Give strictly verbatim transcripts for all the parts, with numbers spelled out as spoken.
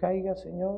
caiga, Señor.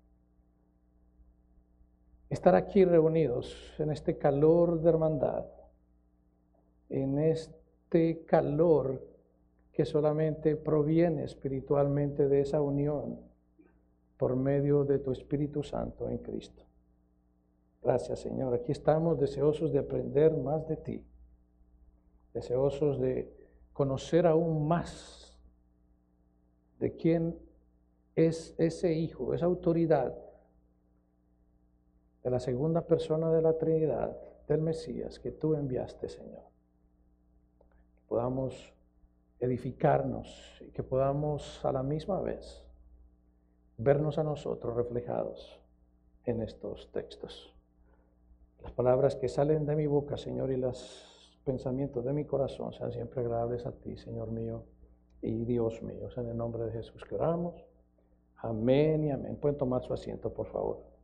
Estar aquí reunidos en este calor de hermandad, en este calor que solamente proviene espiritualmente de esa unión por medio de tu Espíritu Santo en Cristo. Gracias, Señor. Aquí estamos deseosos de aprender más de ti, deseosos de conocer aún más de quién es ese Hijo, esa autoridad de la segunda persona de la Trinidad, del Mesías, que tú enviaste, Señor. Que podamos edificarnos y que podamos a la misma vez vernos a nosotros reflejados en estos textos. Las palabras que salen de mi boca, Señor, y los pensamientos de mi corazón sean siempre agradables a ti, Señor mío y Dios mío. En el nombre de Jesús que oramos. Amén y amén. Pueden tomar su asiento, por favor.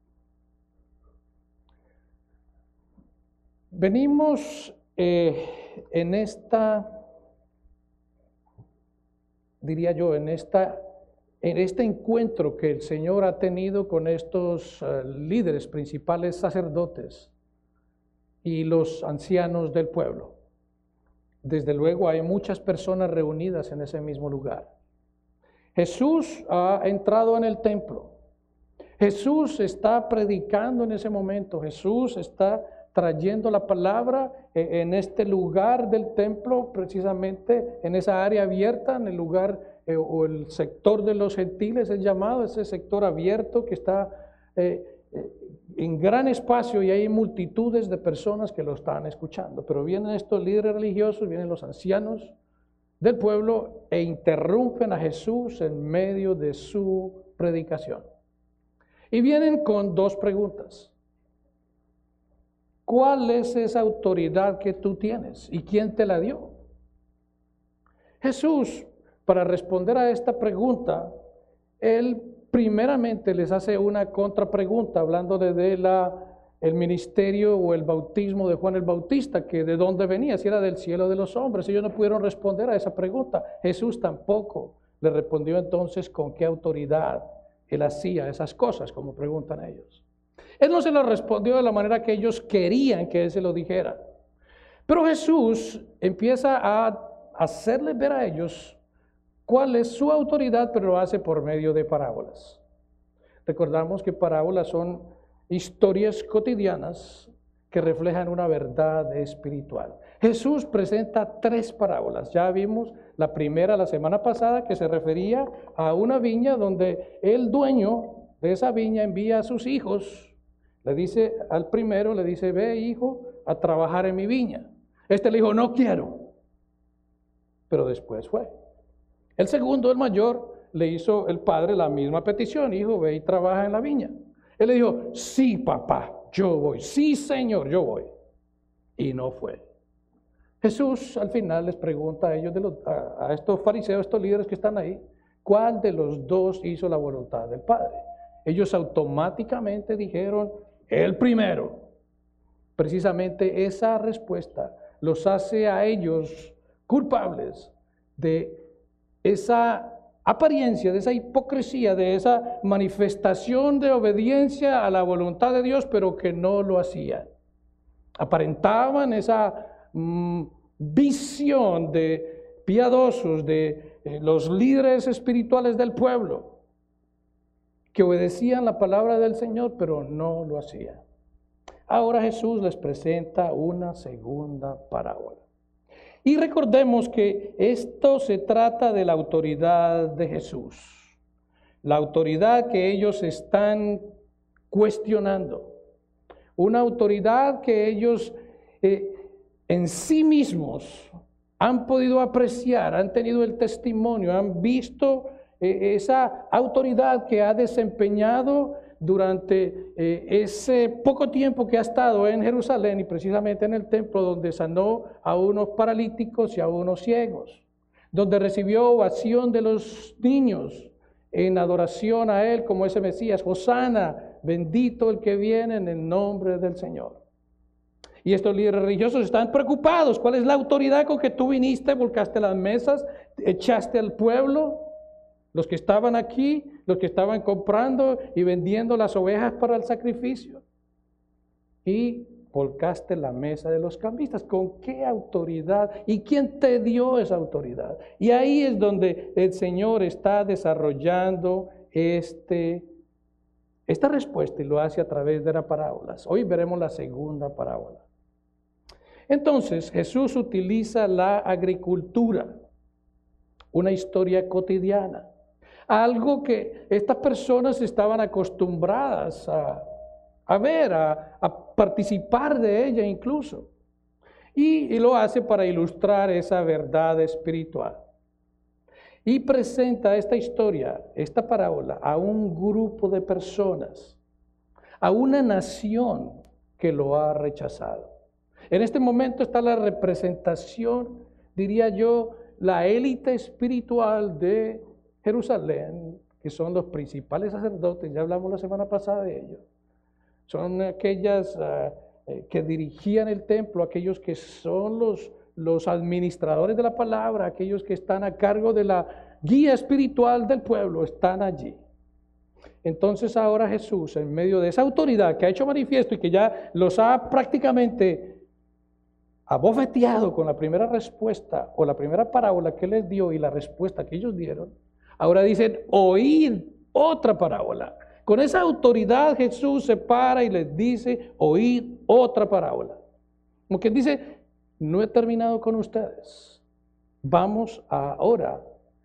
Venimos eh, en esta, diría yo, en esta, en este encuentro que el Señor ha tenido con estos uh, líderes principales sacerdotes y los ancianos del pueblo. Desde luego hay muchas personas reunidas en ese mismo lugar. Jesús ha entrado en el templo. Jesús está predicando en ese momento. Jesús está trayendo la palabra en este lugar del templo, precisamente en esa área abierta, en el lugar eh, o el sector de los gentiles, es llamado, ese sector abierto que está eh, eh, en gran espacio y hay multitudes de personas que lo están escuchando. Pero vienen estos líderes religiosos, vienen los ancianos del pueblo e interrumpen a Jesús en medio de su predicación. Y vienen con dos preguntas. ¿Cuál es esa autoridad que tú tienes y quién te la dio? Jesús, para responder a esta pregunta, él primeramente les hace una contrapregunta hablando de, de la, el ministerio o el bautismo de Juan el Bautista, que de dónde venía, si era del cielo o de los hombres. Ellos no pudieron responder a esa pregunta. Jesús tampoco le respondió entonces con qué autoridad él hacía esas cosas, como preguntan ellos. Él no se lo respondió de la manera que ellos querían que él se lo dijera. Pero Jesús empieza a hacerles ver a ellos cuál es su autoridad, pero lo hace por medio de parábolas. Recordamos que parábolas son historias cotidianas que reflejan una verdad espiritual. Jesús presenta tres parábolas. Ya vimos la primera la semana pasada, que se refería a una viña donde el dueño de esa viña envía a sus hijos. Le dice al primero, le dice, ve hijo, a trabajar en mi viña. Este le dijo, no quiero. Pero después fue. El segundo, el mayor, le hizo el padre la misma petición. Hijo, ve y trabaja en la viña. Él le dijo, sí papá, yo voy. Sí señor, yo voy. Y no fue. Jesús al final les pregunta a ellos, de los, a, a estos fariseos, estos líderes que están ahí, ¿cuál de los dos hizo la voluntad del Padre? Ellos automáticamente dijeron, el primero. Precisamente esa respuesta los hace a ellos culpables de esa apariencia, de esa hipocresía, de esa manifestación de obediencia a la voluntad de Dios, pero que no lo hacían. Aparentaban esa mmm, visión de piadosos, de eh, los líderes espirituales del pueblo, que obedecían la palabra del Señor, pero no lo hacían. Ahora Jesús les presenta una segunda parábola. Y recordemos que esto se trata de la autoridad de Jesús, la autoridad que ellos están cuestionando, una autoridad que ellos eh, en sí mismos han podido apreciar, han tenido el testimonio, han visto eh, esa autoridad que ha desempeñado durante eh, ese poco tiempo que ha estado en Jerusalén y precisamente en el templo, donde sanó a unos paralíticos y a unos ciegos, donde recibió ovación de los niños en adoración a él como ese Mesías. Hosana, bendito el que viene en el nombre del Señor. Y estos líderes religiosos están preocupados. ¿Cuál es la autoridad con que tú viniste, volcaste las mesas, echaste al pueblo? Los que estaban aquí los que estaban comprando y vendiendo las ovejas para el sacrificio. Y volcaste la mesa de los cambistas. ¿Con qué autoridad? ¿Y quién te dio esa autoridad? Y ahí es donde el Señor está desarrollando este, esta respuesta y lo hace a través de las parábolas. Hoy veremos la segunda parábola. Entonces, Jesús utiliza la agricultura, una historia cotidiana, algo que estas personas estaban acostumbradas a a ver, a, a participar de ella incluso. Y, y lo hace para ilustrar esa verdad espiritual. Y presenta esta historia, esta parábola, a un grupo de personas, a una nación que lo ha rechazado. En este momento está la representación, diría yo, la élite espiritual de Jerusalén, que son los principales sacerdotes, ya hablamos la semana pasada de ellos. Son aquellas uh, eh, que dirigían el templo, aquellos que son los, los administradores de la palabra, aquellos que están a cargo de la guía espiritual del pueblo, están allí. Entonces ahora Jesús, en medio de esa autoridad que ha hecho manifiesto y que ya los ha prácticamente abofeteado con la primera respuesta o la primera parábola que les dio y la respuesta que ellos dieron, ahora dicen, oíd otra parábola. Con esa autoridad Jesús se para y les dice, oíd otra parábola. Como que dice, no he terminado con ustedes. Vamos ahora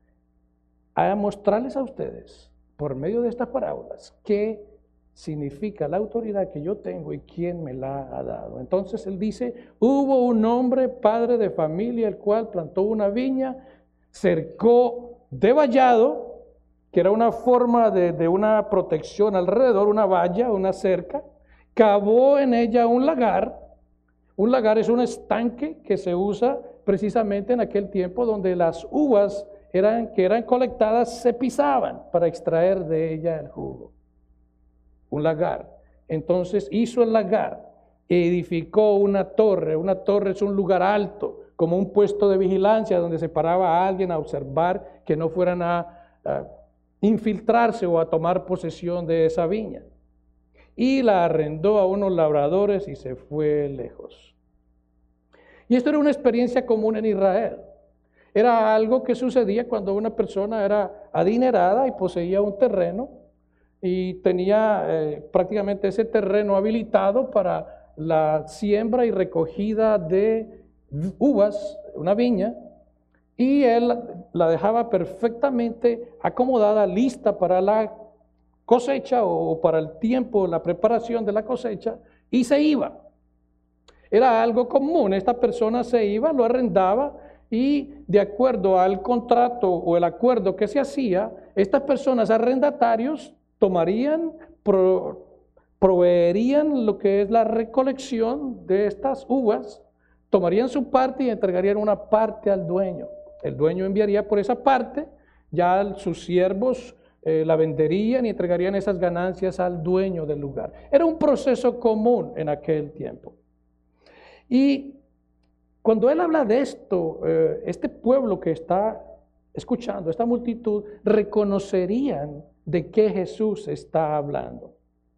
a mostrarles a ustedes, por medio de estas parábolas, qué significa la autoridad que yo tengo y quién me la ha dado. Entonces él dice, hubo un hombre, padre de familia, el cual plantó una viña, cercó de vallado, que era una forma de, de una protección alrededor, una valla, una cerca, cavó en ella un lagar. Un lagar es un estanque que se usa precisamente en aquel tiempo donde las uvas eran, que eran colectadas se pisaban para extraer de ella el jugo. Un lagar. Entonces hizo el lagar, edificó una torre. Una torre es un lugar alto, como un puesto de vigilancia donde se paraba a alguien a observar que no fueran a, a infiltrarse o a tomar posesión de esa viña. Y la arrendó a unos labradores y se fue lejos. Y esto era una experiencia común en Israel. Era algo que sucedía cuando una persona era adinerada y poseía un terreno y tenía eh, prácticamente ese terreno habilitado para la siembra y recogida de uvas, una viña, y él la dejaba perfectamente acomodada, lista para la cosecha o para el tiempo, la preparación de la cosecha, y se iba. Era algo común, esta persona se iba, lo arrendaba, y de acuerdo al contrato o el acuerdo que se hacía, estas personas arrendatarios tomarían, pro, proveerían lo que es la recolección de estas uvas, tomarían su parte y entregarían una parte al dueño. El dueño enviaría por esa parte, ya sus siervos eh, la venderían y entregarían esas ganancias al dueño del lugar. Era un proceso común en aquel tiempo. Y cuando él habla de esto, eh, este pueblo que está escuchando, esta multitud, reconocerían de qué Jesús está hablando.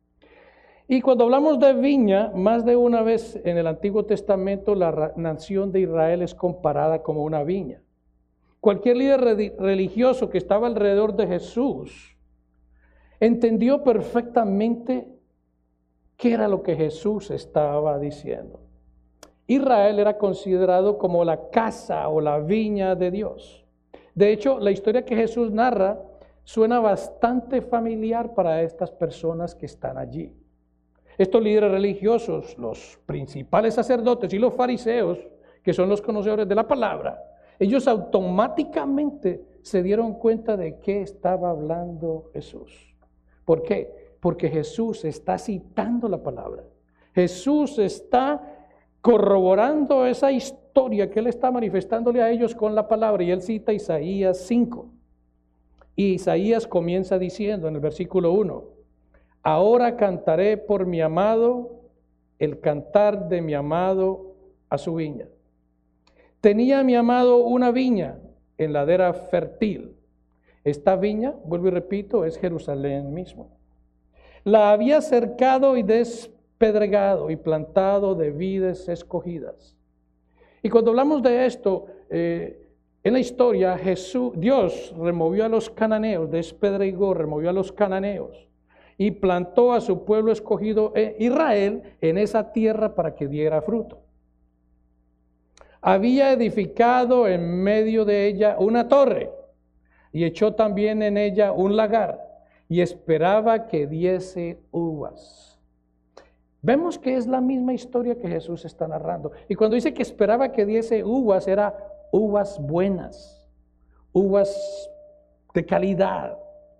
Y cuando hablamos de viña, más de una vez en el Antiguo Testamento la nación de Israel es comparada como una viña. Cualquier líder religioso que estaba alrededor de Jesús entendió perfectamente qué era lo que Jesús estaba diciendo. Israel era considerado como la casa o la viña de Dios. De hecho, la historia que Jesús narra suena bastante familiar para estas personas que están allí. Estos líderes religiosos, los principales sacerdotes y los fariseos, que son los conocedores de la palabra, ellos automáticamente se dieron cuenta de qué estaba hablando Jesús. ¿Por qué? Porque Jesús está citando la palabra. Jesús está corroborando esa historia que él está manifestándole a ellos con la palabra, y él cita Isaías cinco. Y Isaías comienza diciendo en el versículo uno, ahora cantaré por mi amado el cantar de mi amado a su viña. Tenía mi amado una viña en ladera fértil, Esta viña, vuelvo y repito, es Jerusalén mismo. La había cercado y despedregado y plantado de vides escogidas. Y cuando hablamos de esto, eh, en la historia, Jesús, Dios removió a los cananeos, despedregó, removió a los cananeos y plantó a su pueblo escogido eh, Israel en esa tierra para que diera fruto. Había edificado en medio de ella una torre y echó también en ella un lagar y esperaba que diese uvas. Vemos que es la misma historia que Jesús está narrando. Y cuando dice que esperaba que diese uvas, era uvas buenas, uvas de calidad.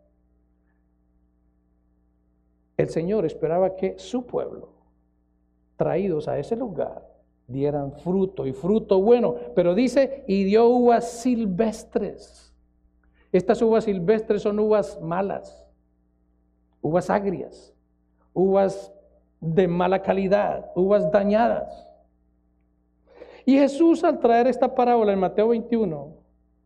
El Señor esperaba que su pueblo, traídos a ese lugar, dieran fruto y fruto bueno. Pero dice, y dio uvas silvestres. Estas uvas silvestres son uvas malas, uvas agrias, uvas de mala calidad, uvas dañadas. Y Jesús, al traer esta parábola en Mateo veintiuno,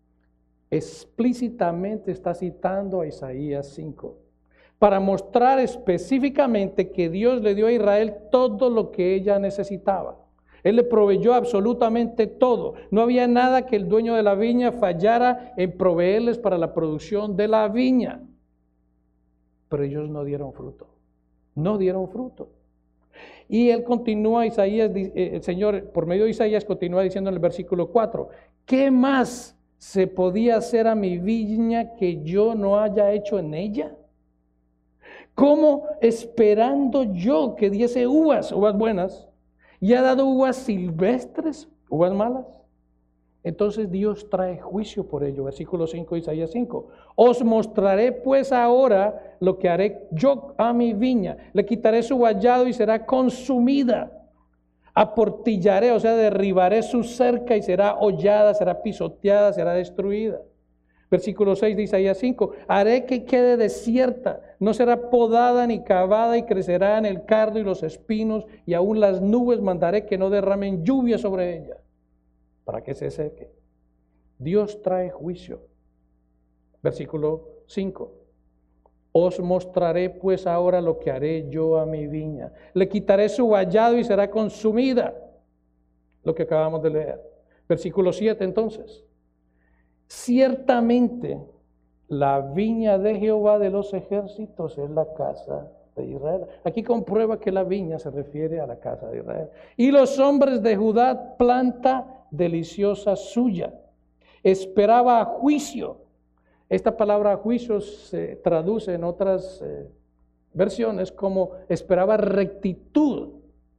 explícitamente está citando a Isaías cinco, para mostrar específicamente que Dios le dio a Israel todo lo que ella necesitaba. Él le proveyó absolutamente todo. No había nada que el dueño de la viña fallara en proveerles para la producción de la viña. Pero ellos no dieron fruto. No dieron fruto. Y él continúa, Isaías, el Señor por medio de Isaías continúa diciendo en el versículo cuatro, ¿qué más se podía hacer a mi viña que yo no haya hecho en ella? ¿Cómo esperando yo que diese uvas, uvas buenas, y ha dado uvas silvestres, uvas malas? Entonces Dios trae juicio por ello. Versículo cinco de Isaías cinco. Os mostraré pues ahora lo que haré yo a mi viña. Le quitaré su vallado y será consumida. Aportillaré, o sea, derribaré su cerca y será hollada, será pisoteada, será destruida. Versículo seis de Isaías cinco. Haré que quede desierta, no será podada ni cavada y crecerá en el cardo y los espinos y aún las nubes mandaré que no derramen lluvia sobre ella, para que se seque. Dios trae juicio. Versículo cinco. Os mostraré pues ahora lo que haré yo a mi viña. Le quitaré su vallado y será consumida. Lo que acabamos de leer. Versículo siete entonces. Ciertamente la viña de Jehová de los ejércitos es la casa de Israel. Aquí comprueba que la viña se refiere a la casa de Israel. Y los hombres de Judá, planta deliciosa suya. Esperaba a juicio. Esta palabra juicio se traduce en otras eh, versiones como esperaba rectitud.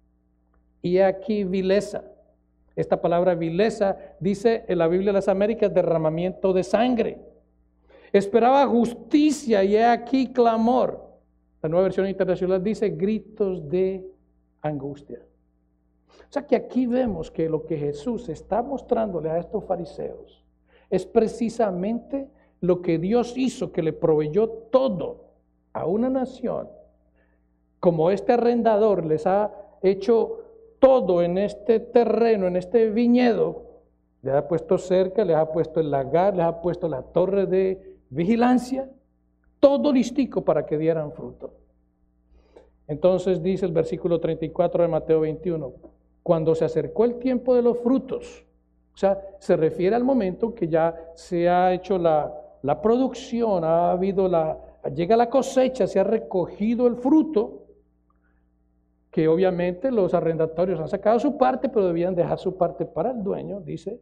Y aquí vileza. Esta palabra vileza dice en la Biblia de las Américas derramamiento de sangre. Esperaba justicia y he aquí clamor. La Nueva Versión Internacional dice gritos de angustia. O sea que aquí vemos que lo que Jesús está mostrándole a estos fariseos es precisamente lo que Dios hizo, que le proveyó todo a una nación. Como este arrendador les ha hecho todo en este terreno, en este viñedo, les ha puesto cerca, les ha puesto el lagar, les ha puesto la torre de vigilancia, todo listico para que dieran fruto. Entonces dice el versículo treinta y cuatro de Mateo veintiuno, cuando se acercó el tiempo de los frutos, o sea, se refiere al momento que ya se ha hecho la, la producción, ha habido la, llega la cosecha, se ha recogido el fruto, que obviamente los arrendatorios han sacado su parte, pero debían dejar su parte para el dueño, dice,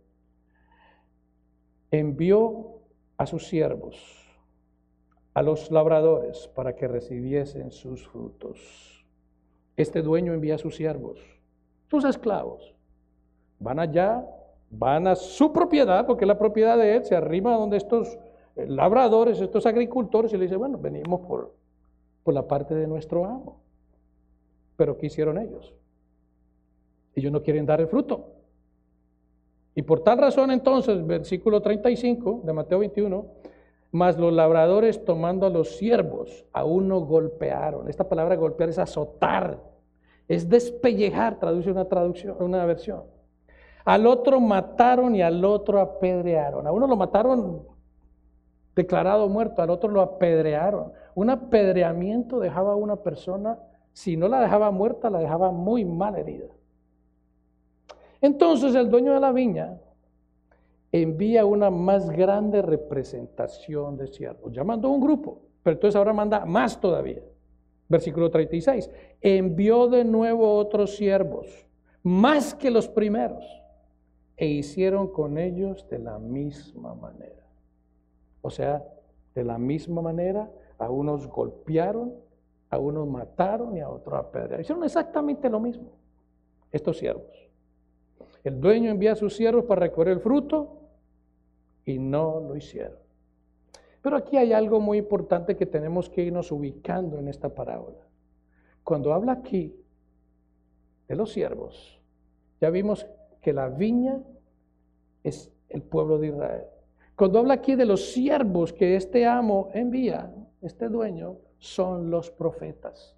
envió a sus siervos, a los labradores, para que recibiesen sus frutos. Este dueño envía a sus siervos, sus esclavos, van allá, van a su propiedad, porque es la propiedad de él, se arrima donde estos labradores, estos agricultores, y le dice, bueno, venimos por, por la parte de nuestro amo. Pero ¿qué hicieron ellos? Ellos no quieren dar el fruto. Y por tal razón entonces, versículo treinta y cinco de Mateo veintiuno, mas los labradores tomando a los siervos, a uno golpearon. Esta palabra golpear es azotar, es despellejar, traduce una traducción, una versión. Al otro mataron y al otro apedrearon. A uno lo mataron declarado muerto, al otro lo apedrearon. Un apedreamiento dejaba a una persona, si no la dejaba muerta, la dejaba muy mal herida. Entonces el dueño de la viña envía una más grande representación de siervos, llamando a un grupo, pero entonces ahora manda más todavía. Versículo treinta y seis, envió de nuevo otros siervos, más que los primeros, e hicieron con ellos de la misma manera. O sea, de la misma manera, a unos golpearon, a unos mataron y a otros apedrearon. Hicieron exactamente lo mismo, estos siervos. El dueño envía a sus siervos para recoger el fruto y no lo hicieron. Pero aquí hay algo muy importante que tenemos que irnos ubicando en esta parábola. Cuando habla aquí de los siervos, ya vimos que la viña es el pueblo de Israel. Cuando habla aquí de los siervos que este amo envía, este dueño, son los profetas.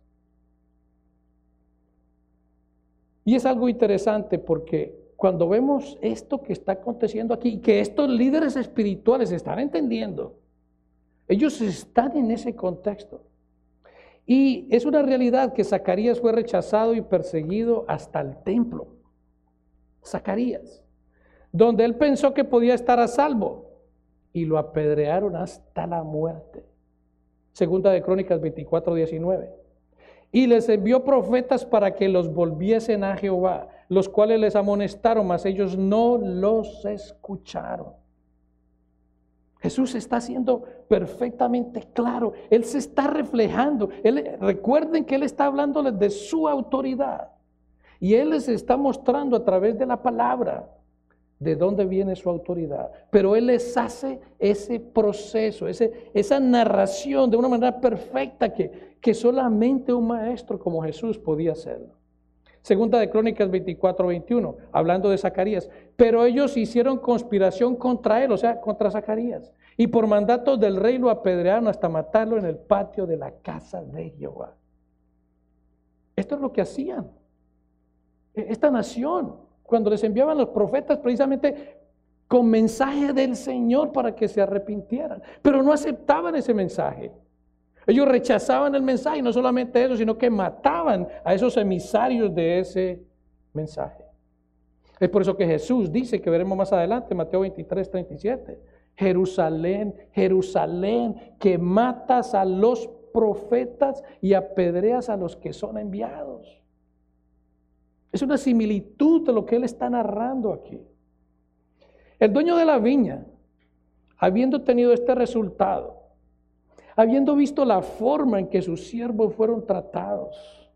Y es algo interesante porque cuando vemos esto que está aconteciendo aquí, que estos líderes espirituales están entendiendo, ellos están en ese contexto. Y es una realidad que Zacarías fue rechazado y perseguido hasta el templo. Zacarías, donde él pensó que podía estar a salvo, y lo apedrearon hasta la muerte. Segunda de Crónicas veinticuatro, diecinueve. Y les envió profetas para que los volviesen a Jehová, los cuales les amonestaron, mas ellos no los escucharon. Jesús está siendo perfectamente claro. Él se está reflejando. Él, recuerden que Él está hablándoles de su autoridad. Y Él les está mostrando a través de la palabra de dónde viene su autoridad. Pero Él les hace ese proceso, ese, esa narración de una manera perfecta que, que solamente un maestro como Jesús podía hacerlo. Segunda de Crónicas veinticuatro, veintiuno, hablando de Zacarías. Pero ellos hicieron conspiración contra él, o sea, contra Zacarías. Y por mandato del rey lo apedrearon hasta matarlo en el patio de la casa de Jehová. Esto es lo que hacían. Esta nación, cuando les enviaban los profetas precisamente con mensaje del Señor para que se arrepintieran. Pero no aceptaban ese mensaje. Ellos rechazaban el mensaje, y no solamente eso, sino que mataban a esos emisarios de ese mensaje. Es por eso que Jesús dice, que veremos más adelante, Mateo veintitrés, treinta y siete, Jerusalén, Jerusalén, que matas a los profetas y apedreas a los que son enviados. Es una similitud de lo que él está narrando aquí. El dueño de la viña, habiendo tenido este resultado, habiendo visto la forma en que sus siervos fueron tratados,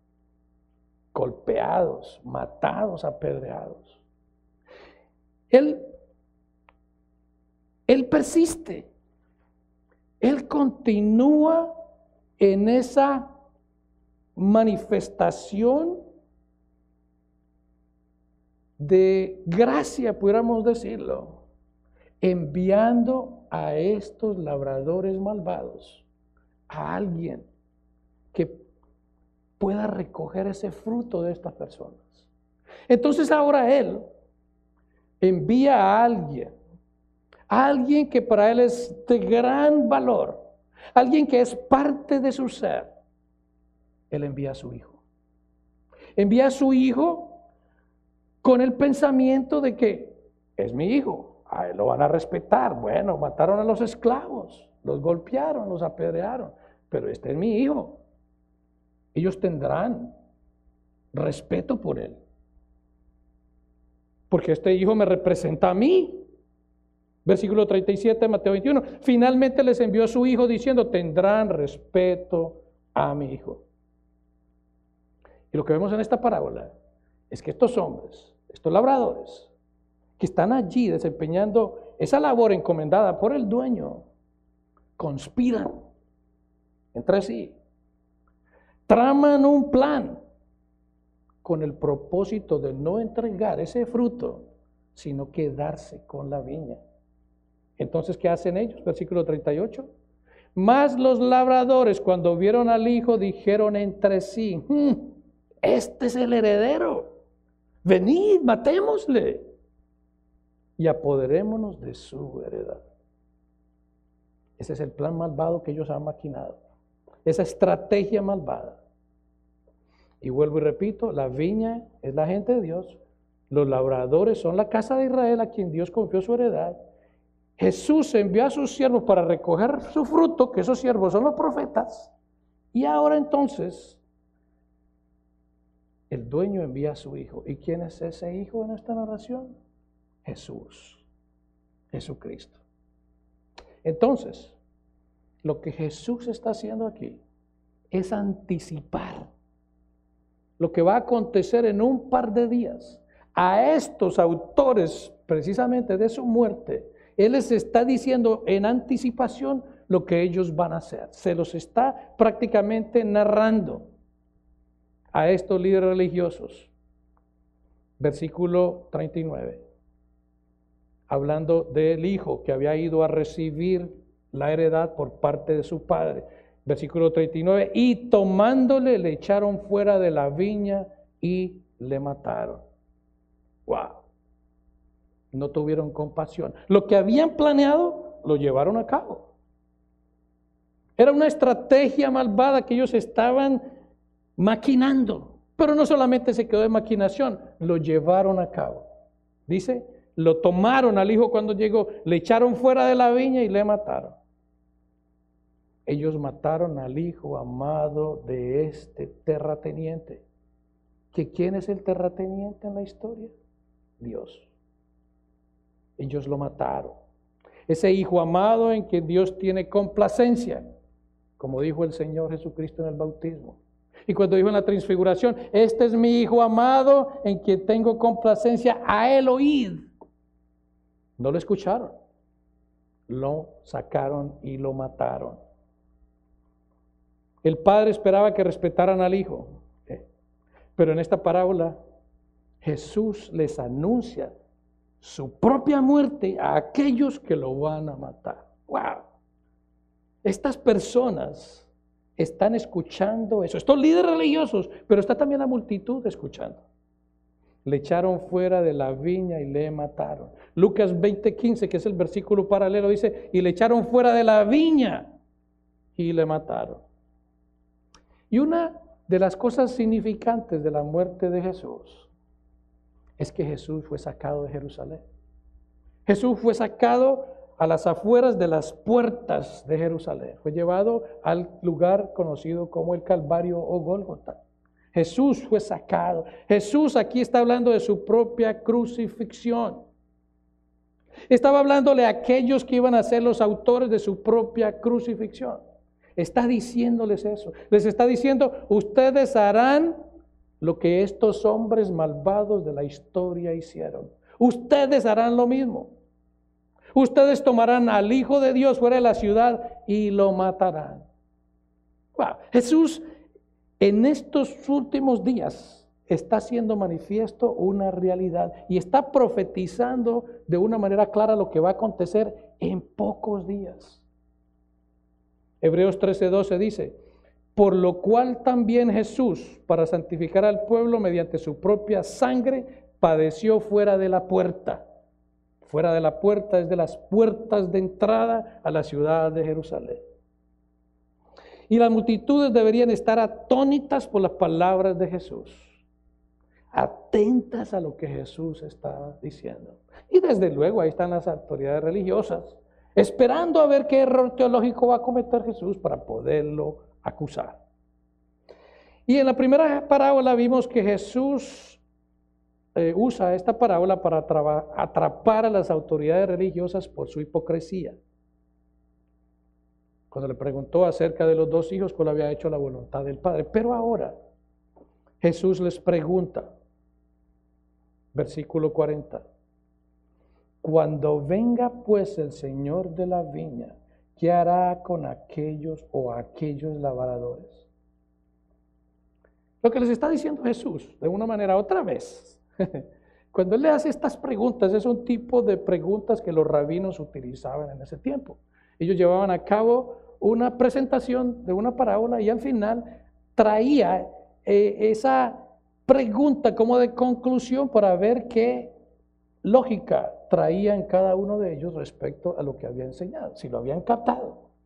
golpeados, matados, apedreados, él, él persiste, él continúa en esa manifestación de gracia, pudiéramos decirlo, enviando a estos labradores malvados a alguien que pueda recoger ese fruto de estas personas. Entonces ahora él envía a alguien, a alguien que para él es de gran valor, alguien que es parte de su ser. Él envía a su hijo. Envía a su hijo con el pensamiento de que es mi hijo. A él lo van a respetar. Bueno, mataron a los esclavos, los golpearon, los apedrearon, pero este es mi hijo. Ellos tendrán respeto por él, porque este hijo me representa a mí. Versículo treinta y siete de Mateo veintiuno. Finalmente les envió a su hijo diciendo, tendrán respeto a mi hijo. Y lo que vemos en esta parábola es que estos hombres, estos labradores, que están allí desempeñando esa labor encomendada por el dueño, conspiran entre sí, traman un plan con el propósito de no entregar ese fruto, sino quedarse con la viña. Entonces, ¿qué hacen ellos? Versículo treinta y ocho. Mas los labradores, cuando vieron al hijo, dijeron entre sí, hm, este es el heredero, venid, matémosle y apoderémonos de su heredad. Ese es el plan malvado que ellos han maquinado. Esa estrategia malvada. Y vuelvo y repito, la viña es la gente de Dios. Los labradores son la casa de Israel a quien Dios confió su heredad. Jesús envió a sus siervos para recoger su fruto, que esos siervos son los profetas. Y ahora entonces, el dueño envía a su hijo. ¿Y quién es ese hijo en esta narración? Jesús, Jesucristo. Entonces, lo que Jesús está haciendo aquí es anticipar lo que va a acontecer en un par de días. A estos autores, precisamente de su muerte, Él les está diciendo en anticipación lo que ellos van a hacer. Se los está prácticamente narrando a estos líderes religiosos. Versículo treinta y nueve. Hablando del hijo que había ido a recibir la heredad por parte de su padre. Versículo treinta y nueve. Y tomándole le echaron fuera de la viña y le mataron. Wow. No tuvieron compasión. Lo que habían planeado lo llevaron a cabo. Era una estrategia malvada que ellos estaban maquinando. Pero no solamente se quedó en maquinación, lo llevaron a cabo. Dice, lo tomaron al hijo cuando llegó, le echaron fuera de la viña y le mataron. Ellos mataron al hijo amado de este terrateniente. ¿Que quién es el terrateniente en la historia? Dios. Ellos lo mataron. Ese hijo amado en que Dios tiene complacencia, como dijo el Señor Jesucristo en el bautismo. Y cuando dijo en la transfiguración, este es mi hijo amado en quien tengo complacencia, a él oíd. No lo escucharon. Lo sacaron y lo mataron. El padre esperaba que respetaran al hijo. Pero en esta parábola, Jesús les anuncia su propia muerte a aquellos que lo van a matar. ¡Wow! Estas personas están escuchando eso. Estos líderes religiosos, pero está también la multitud escuchando. Le echaron fuera de la viña y le mataron. Lucas veinte quince, que es el versículo paralelo, dice, y le echaron fuera de la viña y le mataron. Y una de las cosas significantes de la muerte de Jesús es que Jesús fue sacado de Jerusalén. Jesús fue sacado a las afueras de las puertas de Jerusalén. Fue llevado al lugar conocido como el Calvario o Gólgota. Jesús fue sacado. Jesús aquí está hablando de su propia crucifixión. Estaba hablándole a aquellos que iban a ser los autores de su propia crucifixión. Está diciéndoles eso. Les está diciendo, ustedes harán lo que estos hombres malvados de la historia hicieron. Ustedes harán lo mismo. Ustedes tomarán al Hijo de Dios fuera de la ciudad y lo matarán. Wow. Jesús en estos últimos días está haciendo manifiesto una realidad y está profetizando de una manera clara lo que va a acontecer en pocos días. Hebreos trece doce dice, por lo cual también Jesús, para santificar al pueblo mediante su propia sangre, padeció fuera de la puerta. Fuera de la puerta es de las puertas de entrada a la ciudad de Jerusalén. Y las multitudes deberían estar atónitas por las palabras de Jesús, atentas a lo que Jesús está diciendo. Y desde luego ahí están las autoridades religiosas, esperando a ver qué error teológico va a cometer Jesús para poderlo acusar. Y en la primera parábola vimos que Jesús eh, usa esta parábola para atrapar a las autoridades religiosas por su hipocresía. Cuando le preguntó acerca de los dos hijos, cuál había hecho la voluntad del Padre. Pero ahora Jesús les pregunta, versículo cuarenta, cuando venga pues el Señor de la viña, ¿qué hará con aquellos o aquellos labradores? Lo que les está diciendo Jesús, de una manera otra vez, cuando Él le hace estas preguntas, es un tipo de preguntas que los rabinos utilizaban en ese tiempo. Ellos llevaban a cabo una presentación de una parábola y al final traía eh, esa pregunta como de conclusión para ver qué lógica traía en cada uno de ellos respecto a lo que había enseñado, si lo habían captado.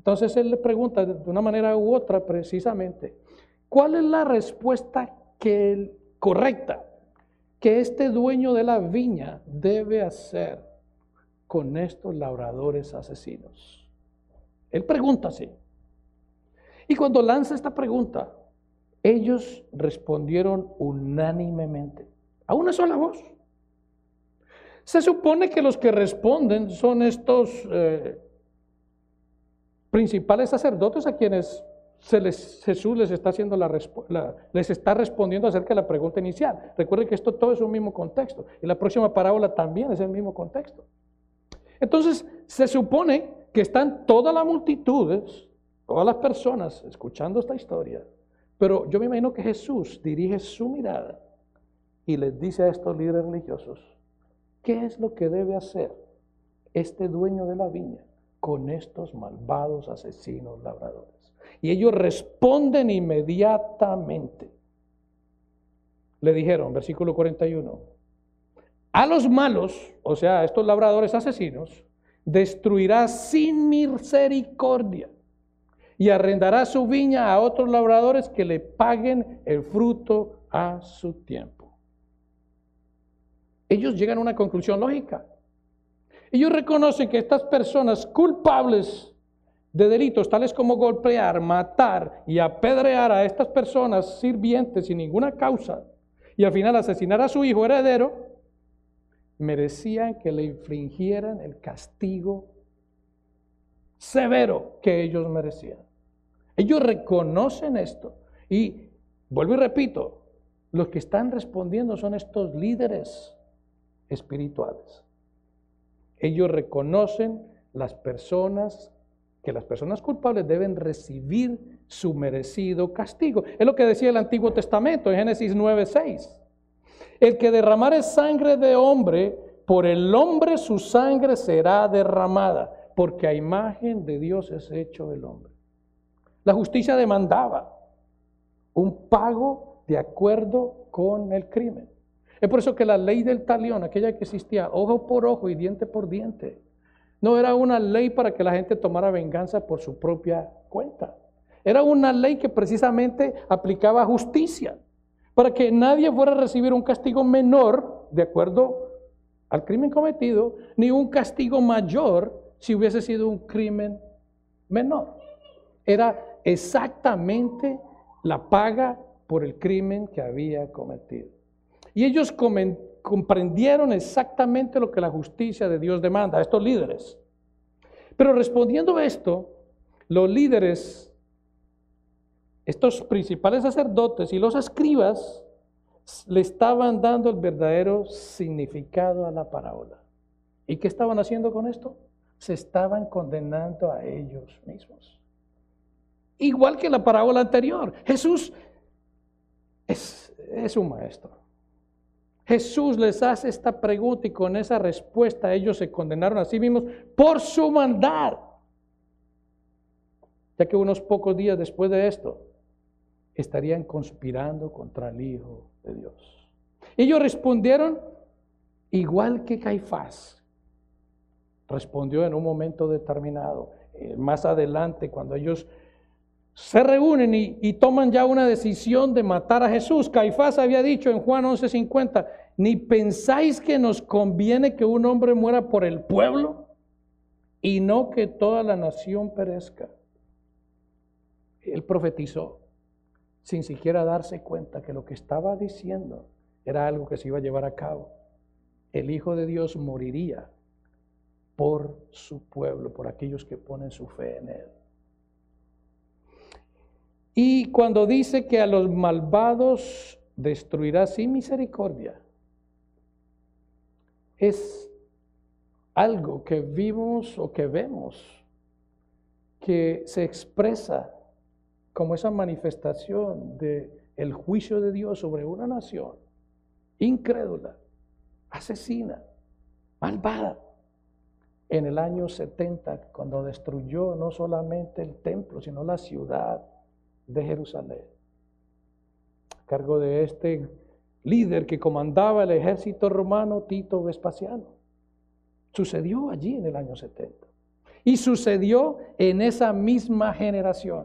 Entonces él le pregunta de una manera u otra precisamente, ¿cuál es la respuesta que él, correcta que este dueño de la viña debe hacer con estos labradores asesinos? Él pregunta así. Y cuando lanza esta pregunta, ellos respondieron unánimemente, a una sola voz. Se supone que los que responden son estos eh, principales sacerdotes a quienes se les, Jesús les está, haciendo la, la, les está respondiendo acerca de la pregunta inicial. Recuerden que esto todo es un mismo contexto y la próxima parábola también es el mismo contexto. Entonces se supone que están todas las multitudes, todas las personas escuchando esta historia, pero yo me imagino que Jesús dirige su mirada y les dice a estos líderes religiosos, ¿qué es lo que debe hacer este dueño de la viña con estos malvados asesinos labradores? Y ellos responden inmediatamente. Le dijeron, versículo cuarenta y uno, a los malos, o sea, a estos labradores asesinos, destruirá sin misericordia y arrendará su viña a otros labradores que le paguen el fruto a su tiempo. Ellos llegan a una conclusión lógica. Ellos reconocen que estas personas culpables de delitos tales como golpear, matar y apedrear a estas personas sirvientes sin ninguna causa y al final asesinar a su hijo heredero, merecían que le infligieran el castigo severo que ellos merecían. Ellos reconocen esto y vuelvo y repito, los que están respondiendo son estos líderes espirituales. Ellos reconocen las personas que las personas culpables deben recibir su merecido castigo. Es lo que decía el Antiguo Testamento en Génesis nueve seis. El que derramare sangre de hombre, por el hombre su sangre será derramada, porque a imagen de Dios es hecho el hombre. La justicia demandaba un pago de acuerdo con el crimen. Es por eso que la ley del talión, aquella que existía ojo por ojo y diente por diente, no era una ley para que la gente tomara venganza por su propia cuenta. Era una ley que precisamente aplicaba justicia, para que nadie fuera a recibir un castigo menor de acuerdo al crimen cometido, ni un castigo mayor si hubiese sido un crimen menor. Era exactamente la paga por el crimen que había cometido. Y ellos comen, comprendieron exactamente lo que la justicia de Dios demanda, a estos líderes. Pero respondiendo a esto, los líderes, estos principales sacerdotes y los escribas, le estaban dando el verdadero significado a la parábola. ¿Y qué estaban haciendo con esto? Se estaban condenando a ellos mismos. Igual que la parábola anterior. Jesús es, es un maestro. Jesús les hace esta pregunta y con esa respuesta ellos se condenaron a sí mismos por su maldad. Ya que unos pocos días después de esto, estarían conspirando contra el Hijo de Dios. Ellos respondieron igual que Caifás. Respondió en un momento determinado. Eh, más adelante, cuando ellos se reúnen y, y toman ya una decisión de matar a Jesús. Caifás había dicho en Juan once cincuenta, ¿ni pensáis que nos conviene que un hombre muera por el pueblo y no que toda la nación perezca? Él profetizó sin siquiera darse cuenta que lo que estaba diciendo era algo que se iba a llevar a cabo. El Hijo de Dios moriría por su pueblo, por aquellos que ponen su fe en Él. Y cuando dice que a los malvados destruirá sin misericordia, es algo que vimos o que vemos que se expresa como esa manifestación del juicio de Dios sobre una nación incrédula, asesina, malvada. En el año setenta, cuando destruyó no solamente el templo, sino la ciudad de Jerusalén, a cargo de este líder que comandaba el ejército romano, Tito Vespasiano. Sucedió allí en el año setenta. Y sucedió en esa misma generación.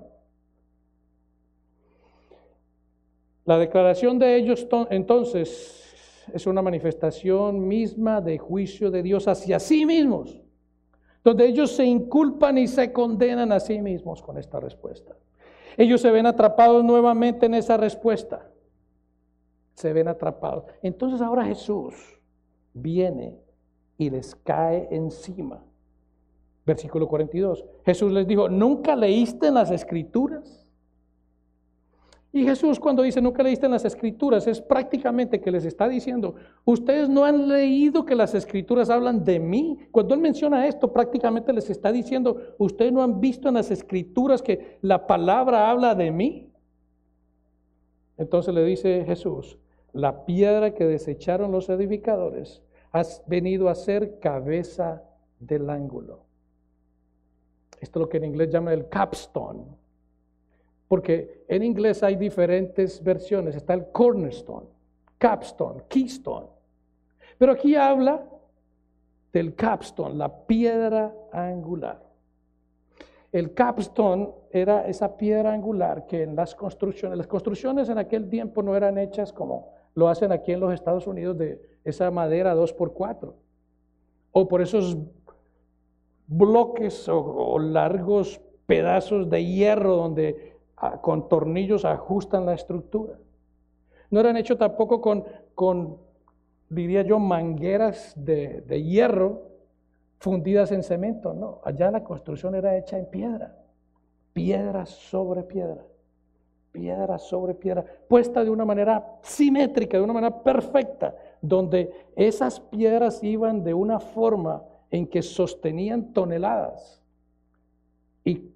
La declaración de ellos entonces es una manifestación misma de juicio de Dios hacia sí mismos, donde ellos se inculpan y se condenan a sí mismos con esta respuesta. Ellos se ven atrapados nuevamente en esa respuesta. Se ven atrapados. Entonces ahora Jesús viene y les cae encima. Versículo cuarenta y dos. Jesús les dijo, ¿nunca leíste en las Escrituras? Y Jesús, cuando dice nunca leíste en las Escrituras, es prácticamente que les está diciendo, ustedes no han leído que las Escrituras hablan de mí. Cuando Él menciona esto, prácticamente les está diciendo, ustedes no han visto en las Escrituras que la palabra habla de mí. Entonces le dice Jesús, la piedra que desecharon los edificadores ha venido a ser cabeza del ángulo. Esto es lo que en inglés llama el capstone. Porque en inglés hay diferentes versiones. Está el cornerstone, capstone, keystone. Pero aquí habla del capstone, la piedra angular. El capstone era esa piedra angular que en las construcciones, las construcciones en aquel tiempo no eran hechas como lo hacen aquí en los Estados Unidos de esa madera dos por cuatro. O por esos bloques o, o largos pedazos de hierro donde con tornillos ajustan la estructura. No eran hechos tampoco con, con diría yo, mangueras de, de hierro fundidas en cemento, no. Allá la construcción era hecha en piedra, piedra sobre piedra, piedra sobre piedra, puesta de una manera simétrica, de una manera perfecta, donde esas piedras iban de una forma en que sostenían toneladas y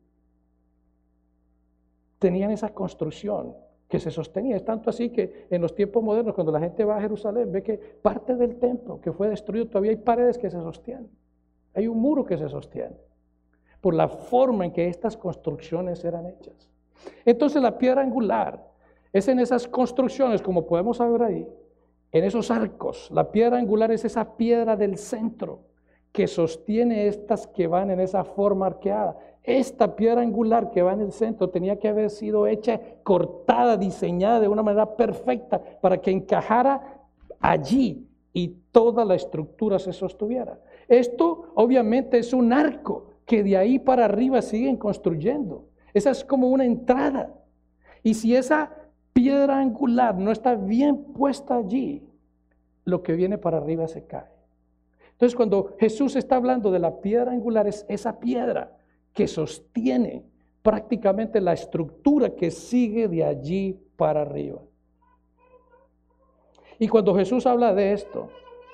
tenían esa construcción que se sostenía. Es tanto así que en los tiempos modernos, cuando la gente va a Jerusalén, ve que parte del templo que fue destruido, todavía hay paredes que se sostienen. Hay un muro que se sostiene por la forma en que estas construcciones eran hechas. Entonces la piedra angular es en esas construcciones, como podemos ver ahí, en esos arcos. La piedra angular es esa piedra del centro que sostiene estas que van en esa forma arqueada. Esta piedra angular que va en el centro tenía que haber sido hecha, cortada, diseñada de una manera perfecta para que encajara allí y toda la estructura se sostuviera. Esto obviamente es un arco que de ahí para arriba siguen construyendo. Esa es como una entrada. Y si esa piedra angular no está bien puesta allí, lo que viene para arriba se cae. Entonces cuando Jesús está hablando de la piedra angular, es esa piedra que sostiene prácticamente la estructura que sigue de allí para arriba. Y cuando Jesús habla de esto,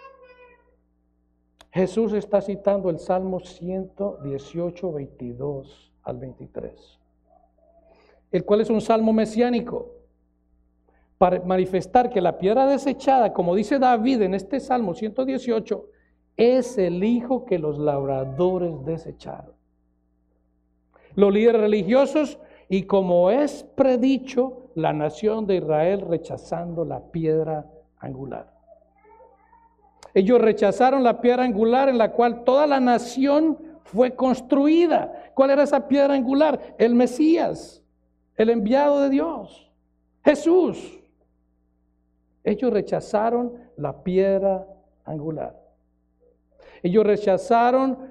Jesús está citando el Salmo ciento dieciocho, veintidós al veintitrés, el cual es un salmo mesiánico para manifestar que la piedra desechada, como dice David en este Salmo ciento dieciocho, es el hijo que los labradores desecharon. Los líderes religiosos y, como es predicho, la nación de Israel rechazando la piedra angular. Ellos rechazaron la piedra angular en la cual toda la nación fue construida. ¿Cuál era esa piedra angular? El Mesías, el enviado de Dios, Jesús. Ellos rechazaron la piedra angular. Ellos rechazaron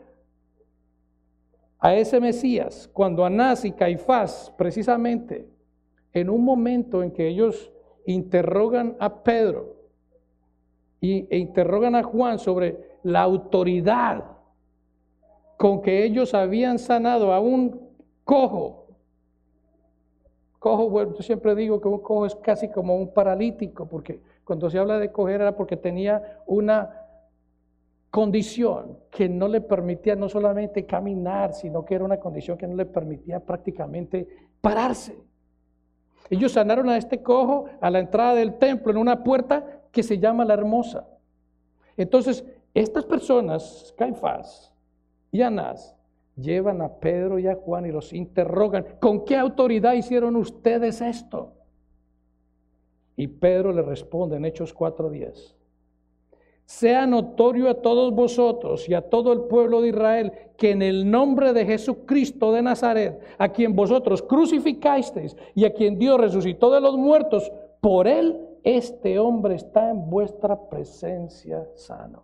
a ese Mesías cuando Anás y Caifás, precisamente en un momento en que ellos interrogan a Pedro y, e interrogan a Juan sobre la autoridad con que ellos habían sanado a un cojo. Cojo, bueno, yo siempre digo que un cojo es casi como un paralítico, porque cuando se habla de coger era porque tenía una condición que no le permitía no solamente caminar, sino que era una condición que no le permitía prácticamente pararse. Ellos sanaron a este cojo a la entrada del templo en una puerta que se llama La Hermosa. Entonces, estas personas, Caifás y Anás, llevan a Pedro y a Juan y los interrogan: ¿con qué autoridad hicieron ustedes esto? Y Pedro le responde en Hechos cuatro diez: sea notorio a todos vosotros y a todo el pueblo de Israel que en el nombre de Jesucristo de Nazaret, a quien vosotros crucificasteis y a quien Dios resucitó de los muertos, por él este hombre está en vuestra presencia sano.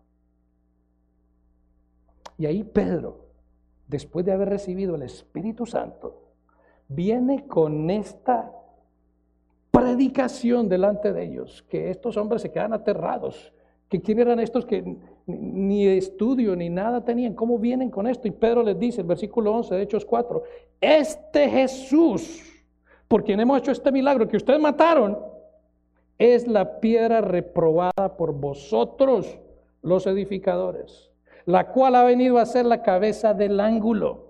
Y ahí Pedro, después de haber recibido el Espíritu Santo, viene con esta predicación delante de ellos, que estos hombres se quedan aterrados. Que quién eran estos que ni estudio ni nada tenían, ¿cómo vienen con esto? Y Pedro les dice, el versículo once de Hechos cuatro, este Jesús, por quien hemos hecho este milagro que ustedes mataron, es la piedra reprobada por vosotros los edificadores, la cual ha venido a ser la cabeza del ángulo.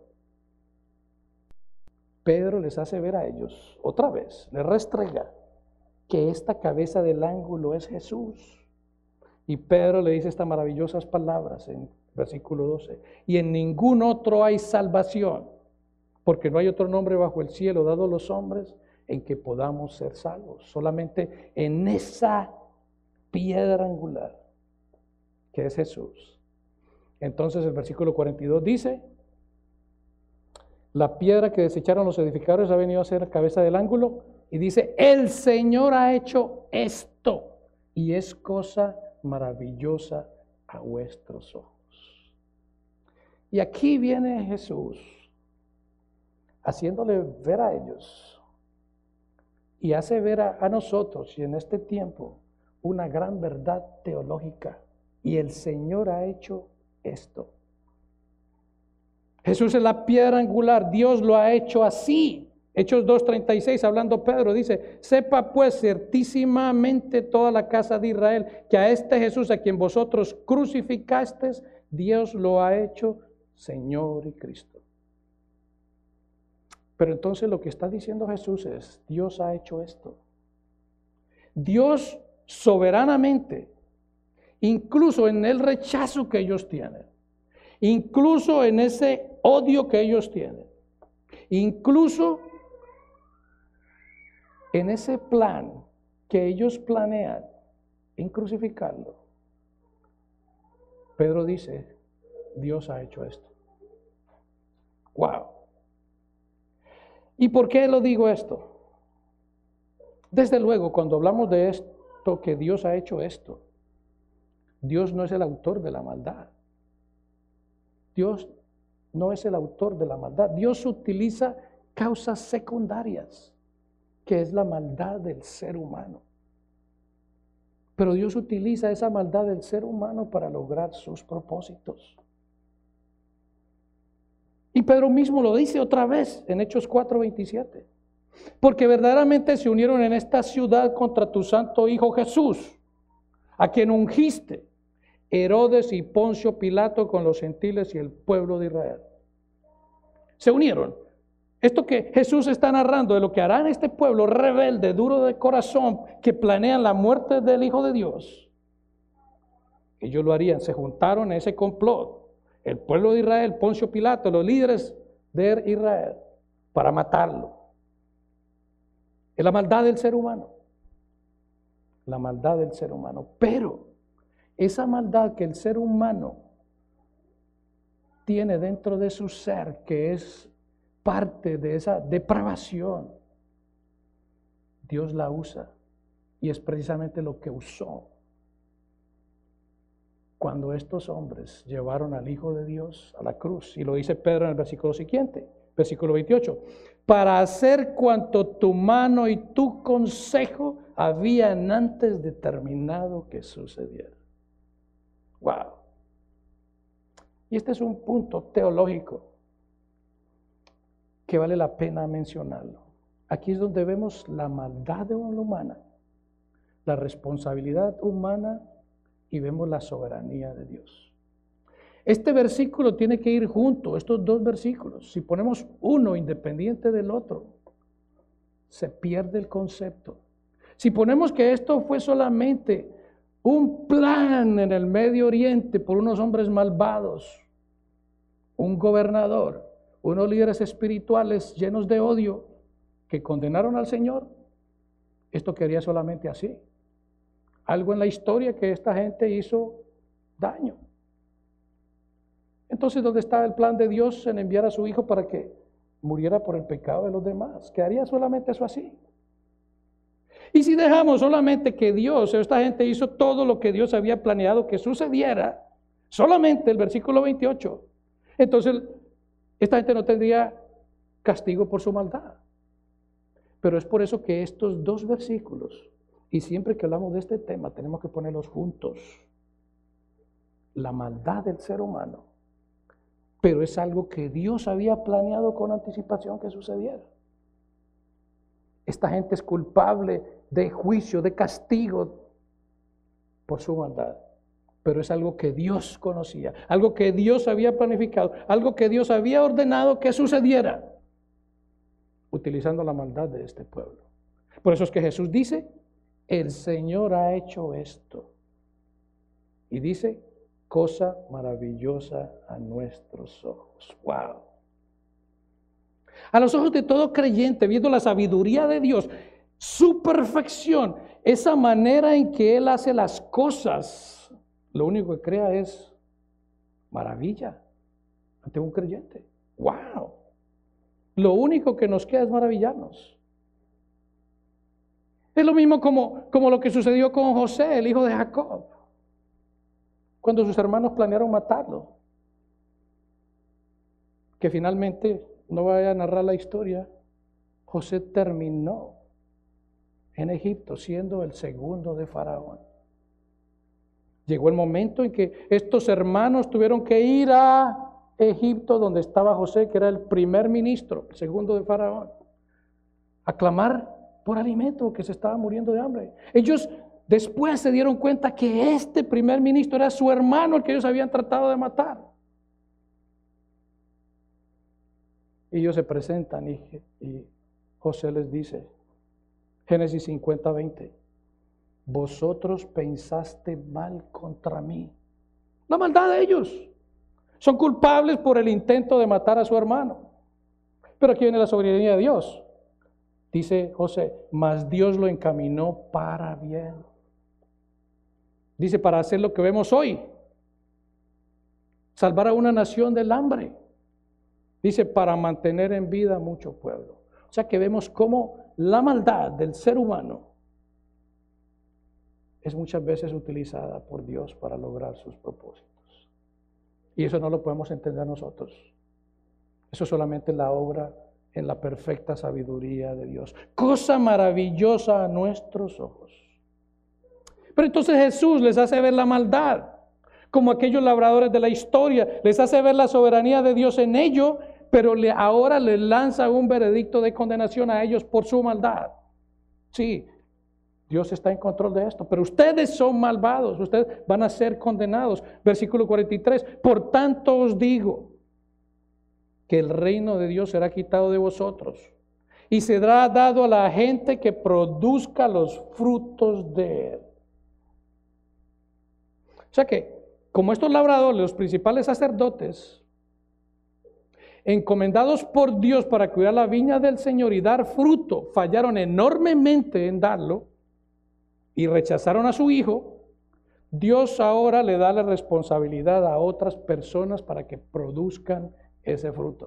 Pedro les hace ver a ellos, otra vez, les restrega que esta cabeza del ángulo es Jesús. Y Pedro le dice estas maravillosas palabras en versículo doce. Y en ningún otro hay salvación, porque no hay otro nombre bajo el cielo dado a los hombres en que podamos ser salvos. Solamente en esa piedra angular que es Jesús. Entonces el versículo cuarenta y dos dice, la piedra que desecharon los edificadores ha venido a ser cabeza del ángulo. Y dice, el Señor ha hecho esto y es cosa maravillosa a vuestros ojos. Y aquí viene Jesús haciéndole ver a ellos y hace ver a, a nosotros y en este tiempo una gran verdad teológica. Y el Señor ha hecho esto. Jesús es la piedra angular, Dios lo ha hecho así. Hechos dos treinta y seis, hablando Pedro, dice, sepa pues certísimamente toda la casa de Israel, que a este Jesús a quien vosotros crucificasteis, Dios lo ha hecho Señor y Cristo. Pero entonces lo que está diciendo Jesús es, Dios ha hecho esto. Dios soberanamente, incluso en el rechazo que ellos tienen, incluso en ese odio que ellos tienen, incluso en ese plan que ellos planean en crucificarlo, Pedro dice, Dios ha hecho esto. Wow. ¿Y por qué lo digo esto? Desde luego, cuando hablamos de esto, que Dios ha hecho esto, Dios no es el autor de la maldad. Dios no es el autor de la maldad. Dios utiliza causas secundarias, que es la maldad del ser humano. Pero Dios utiliza esa maldad del ser humano para lograr sus propósitos. Y Pedro mismo lo dice otra vez en Hechos cuatro veintisiete. Porque verdaderamente se unieron en esta ciudad contra tu santo Hijo Jesús, a quien ungiste, Herodes y Poncio Pilato con los gentiles y el pueblo de Israel. Se unieron. Esto que Jesús está narrando de lo que hará en este pueblo rebelde, duro de corazón, que planean la muerte del Hijo de Dios. Ellos lo harían, se juntaron en ese complot. El pueblo de Israel, Poncio Pilato, los líderes de Israel, para matarlo. Es la maldad del ser humano. La maldad del ser humano. Pero esa maldad que el ser humano tiene dentro de su ser, que es parte de esa depravación, Dios la usa, y es precisamente lo que usó cuando estos hombres llevaron al Hijo de Dios a la cruz. Y lo dice Pedro en el versículo siguiente, versículo veintiocho, para hacer cuanto tu mano y tu consejo habían antes determinado que sucediera. Wow. Y este es un punto teológico que vale la pena mencionarlo. Aquí es donde vemos la maldad de una humana, la responsabilidad humana, y vemos la soberanía de Dios. Este versículo tiene que ir junto, estos dos versículos. Si ponemos uno independiente del otro, se pierde el concepto. Si ponemos que esto fue solamente un plan en el Medio Oriente por unos hombres malvados, un gobernador, unos líderes espirituales llenos de odio que condenaron al Señor, esto quedaría solamente así. Algo en la historia que esta gente hizo daño. Entonces, ¿dónde está el plan de Dios en enviar a su Hijo para que muriera por el pecado de los demás? ¿Quedaría solamente eso así? Y si dejamos solamente que Dios, esta gente hizo todo lo que Dios había planeado que sucediera, solamente el versículo veintiocho, entonces esta gente no tendría castigo por su maldad. Pero es por eso que estos dos versículos, y siempre que hablamos de este tema tenemos que ponerlos juntos, la maldad del ser humano, pero es algo que Dios había planeado con anticipación que sucediera. Esta gente es culpable de juicio, de castigo por su maldad, pero es algo que Dios conocía, algo que Dios había planificado, algo que Dios había ordenado que sucediera, utilizando la maldad de este pueblo. Por eso es que Jesús dice, el Señor ha hecho esto. Y dice, cosa maravillosa a nuestros ojos. ¡Wow! A los ojos de todo creyente, viendo la sabiduría de Dios, su perfección, esa manera en que Él hace las cosas, lo único que crea es maravilla ante un creyente. ¡Wow! Lo único que nos queda es maravillarnos. Es lo mismo como, como lo que sucedió con José, el hijo de Jacob, cuando sus hermanos planearon matarlo. Que finalmente, no voy a narrar la historia, José terminó en Egipto siendo el segundo de Faraón. Llegó el momento en que estos hermanos tuvieron que ir a Egipto, donde estaba José, que era el primer ministro, el segundo de Faraón, a clamar por alimento, que se estaba muriendo de hambre. Ellos después se dieron cuenta que este primer ministro era su hermano, el que ellos habían tratado de matar. Y ellos se presentan y, y José les dice, Génesis cincuenta, veinte, vosotros pensaste mal contra mí. La maldad de ellos. Son culpables por el intento de matar a su hermano. Pero aquí viene la soberanía de Dios. Dice José, mas Dios lo encaminó para bien. Dice, para hacer lo que vemos hoy. Salvar a una nación del hambre. Dice, para mantener en vida a mucho pueblo. O sea que vemos cómo la maldad del ser humano es muchas veces utilizada por Dios para lograr sus propósitos. Y eso no lo podemos entender nosotros. Eso solamente es la obra en la perfecta sabiduría de Dios. Cosa maravillosa a nuestros ojos. Pero entonces Jesús les hace ver la maldad, como aquellos labradores de la historia, les hace ver la soberanía de Dios en ello, pero le, ahora les lanza un veredicto de condenación a ellos por su maldad. Sí, Dios está en control de esto, pero ustedes son malvados, ustedes van a ser condenados. Versículo cuarenta y tres, por tanto os digo que el reino de Dios será quitado de vosotros y será dado a la gente que produzca los frutos de él. O sea que, como estos labradores, los principales sacerdotes, encomendados por Dios para cuidar la viña del Señor y dar fruto, fallaron enormemente en darlo y rechazaron a su hijo, Dios ahora le da la responsabilidad a otras personas para que produzcan ese fruto.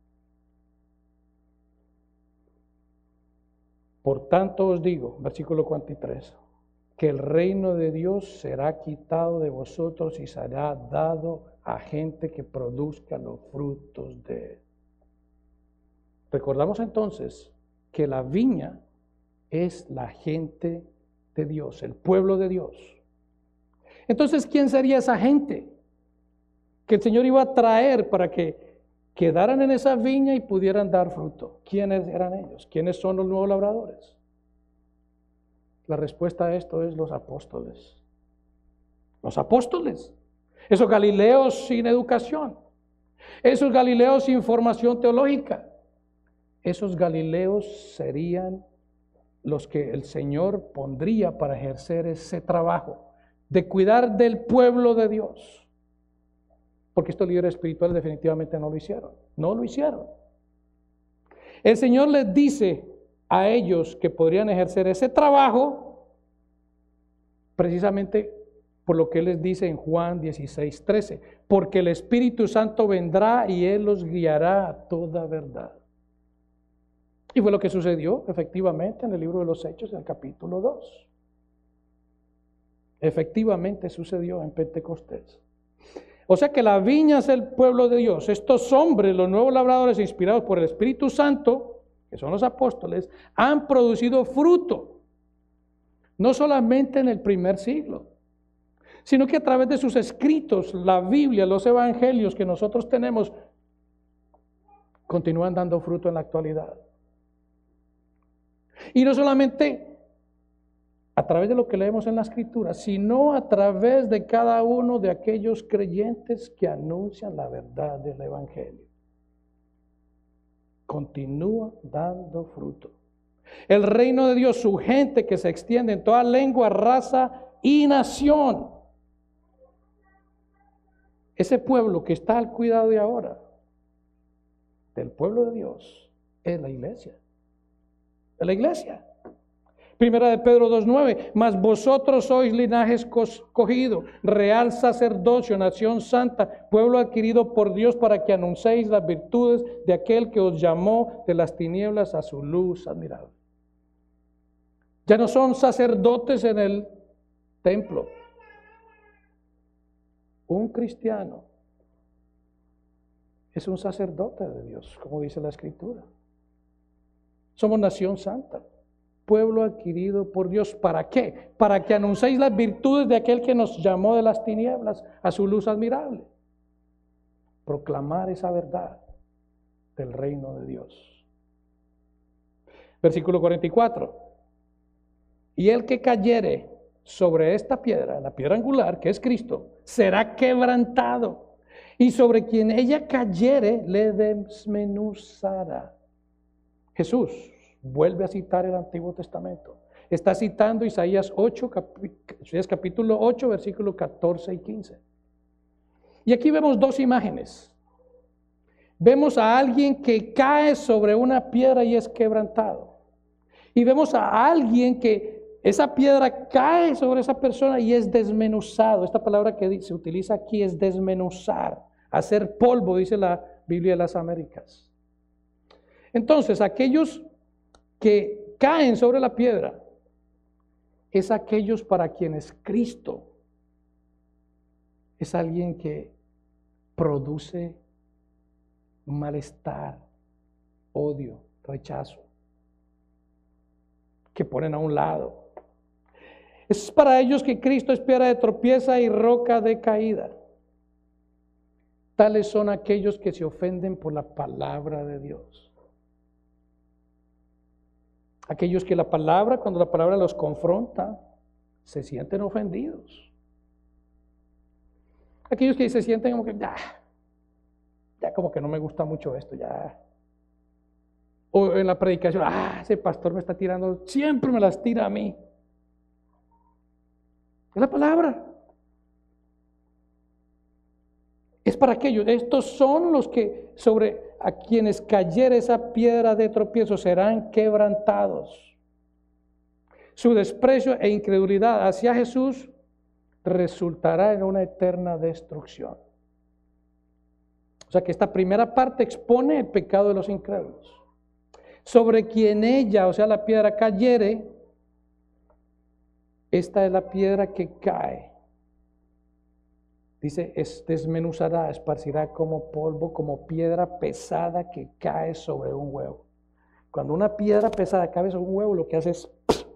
Por tanto os digo, versículo cuarenta y tres, que el reino de Dios será quitado de vosotros y será dado a gente que produzca los frutos de él. Recordamos entonces que la viña es la gente de Dios, el pueblo de Dios. Entonces, ¿quién sería esa gente que el Señor iba a traer para que quedaran en esa viña y pudieran dar fruto? ¿Quiénes eran ellos? ¿Quiénes son los nuevos labradores? La respuesta a esto es los apóstoles. Los apóstoles. Esos galileos sin educación. Esos galileos sin formación teológica. Esos galileos serían los que el Señor pondría para ejercer ese trabajo de cuidar del pueblo de Dios. Porque estos líderes espirituales definitivamente no lo hicieron. No lo hicieron. El Señor les dice a ellos que podrían ejercer ese trabajo precisamente por lo que Él les dice en Juan dieciséis, trece, porque el Espíritu Santo vendrá y Él los guiará a toda verdad. Y fue lo que sucedió efectivamente en el libro de los Hechos, en el capítulo dos. Efectivamente sucedió en Pentecostés. O sea que la viña es el pueblo de Dios. Estos hombres, los nuevos labradores inspirados por el Espíritu Santo, que son los apóstoles, han producido fruto. No solamente en el primer siglo, sino que a través de sus escritos, la Biblia, los evangelios que nosotros tenemos, continúan dando fruto en la actualidad. Y no solamente a través de lo que leemos en la Escritura, sino a través de cada uno de aquellos creyentes que anuncian la verdad del evangelio. Continúa dando fruto. El reino de Dios, su gente que se extiende en toda lengua, raza y nación. Ese pueblo que está al cuidado de ahora, del pueblo de Dios, es la iglesia. Es la iglesia. Primera de Pedro dos nueve, mas vosotros sois linaje escogido, real sacerdocio, nación santa, pueblo adquirido por Dios para que anunciéis las virtudes de aquel que os llamó de las tinieblas a su luz admirable. Ya no son sacerdotes en el templo. Un cristiano es un sacerdote de Dios, como dice la Escritura. Somos nación santa, pueblo adquirido por Dios. ¿Para qué? Para que anunciéis las virtudes de aquel que nos llamó de las tinieblas a su luz admirable. Proclamar esa verdad del reino de Dios. Versículo cuarenta y cuatro. Y el que cayere sobre esta piedra, la piedra angular, que es Cristo, será quebrantado. Y sobre quien ella cayere, le desmenuzará. Jesús vuelve a citar el Antiguo Testamento. Está citando Isaías ocho, Isaías capítulo ocho, versículos catorce y quince. Y aquí vemos dos imágenes. Vemos a alguien que cae sobre una piedra y es quebrantado. Y vemos a alguien que esa piedra cae sobre esa persona y es desmenuzado. Esta palabra que se utiliza aquí es desmenuzar, hacer polvo, dice la Biblia de las Américas. Entonces, aquellos que caen sobre la piedra es aquellos para quienes Cristo es alguien que produce malestar, odio, rechazo, que ponen a un lado. Es para ellos que Cristo es piedra de tropieza y roca de caída. Tales son aquellos que se ofenden por la palabra de Dios. Aquellos que la palabra, cuando la palabra los confronta, se sienten ofendidos. Aquellos que se sienten como que, ya, ya como que no me gusta mucho esto, ya. O en la predicación, ah, ese pastor me está tirando, siempre me las tira a mí. Es la palabra. Es para aquellos, estos son los que sobre a quienes cayere esa piedra de tropiezo serán quebrantados. Su desprecio e incredulidad hacia Jesús resultará en una eterna destrucción. O sea que esta primera parte expone el pecado de los incrédulos. Sobre quien ella, o sea la piedra, cayere, esta es la piedra que cae. Dice, es, desmenuzará, esparcirá como polvo, como piedra pesada que cae sobre un huevo. Cuando una piedra pesada cae sobre un huevo, lo que hace es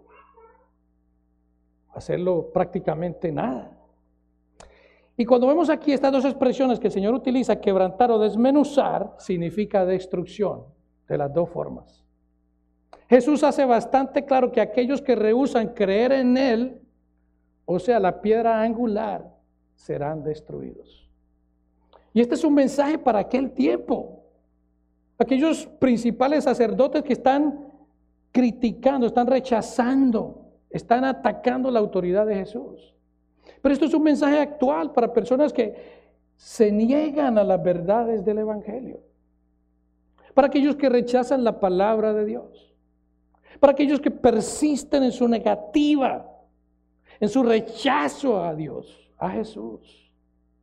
hacerlo prácticamente nada. Y cuando vemos aquí estas dos expresiones que el Señor utiliza, quebrantar o desmenuzar, significa destrucción, de las dos formas. Jesús hace bastante claro que aquellos que rehúsan creer en Él, o sea, la piedra angular, serán destruidos. Y este es un mensaje para aquel tiempo. Aquellos principales sacerdotes que están criticando, están rechazando, están atacando la autoridad de Jesús. Pero esto es un mensaje actual para personas que se niegan a las verdades del Evangelio. Para aquellos que rechazan la palabra de Dios. Para aquellos que persisten en su negativa, en su rechazo a Dios, a Jesús,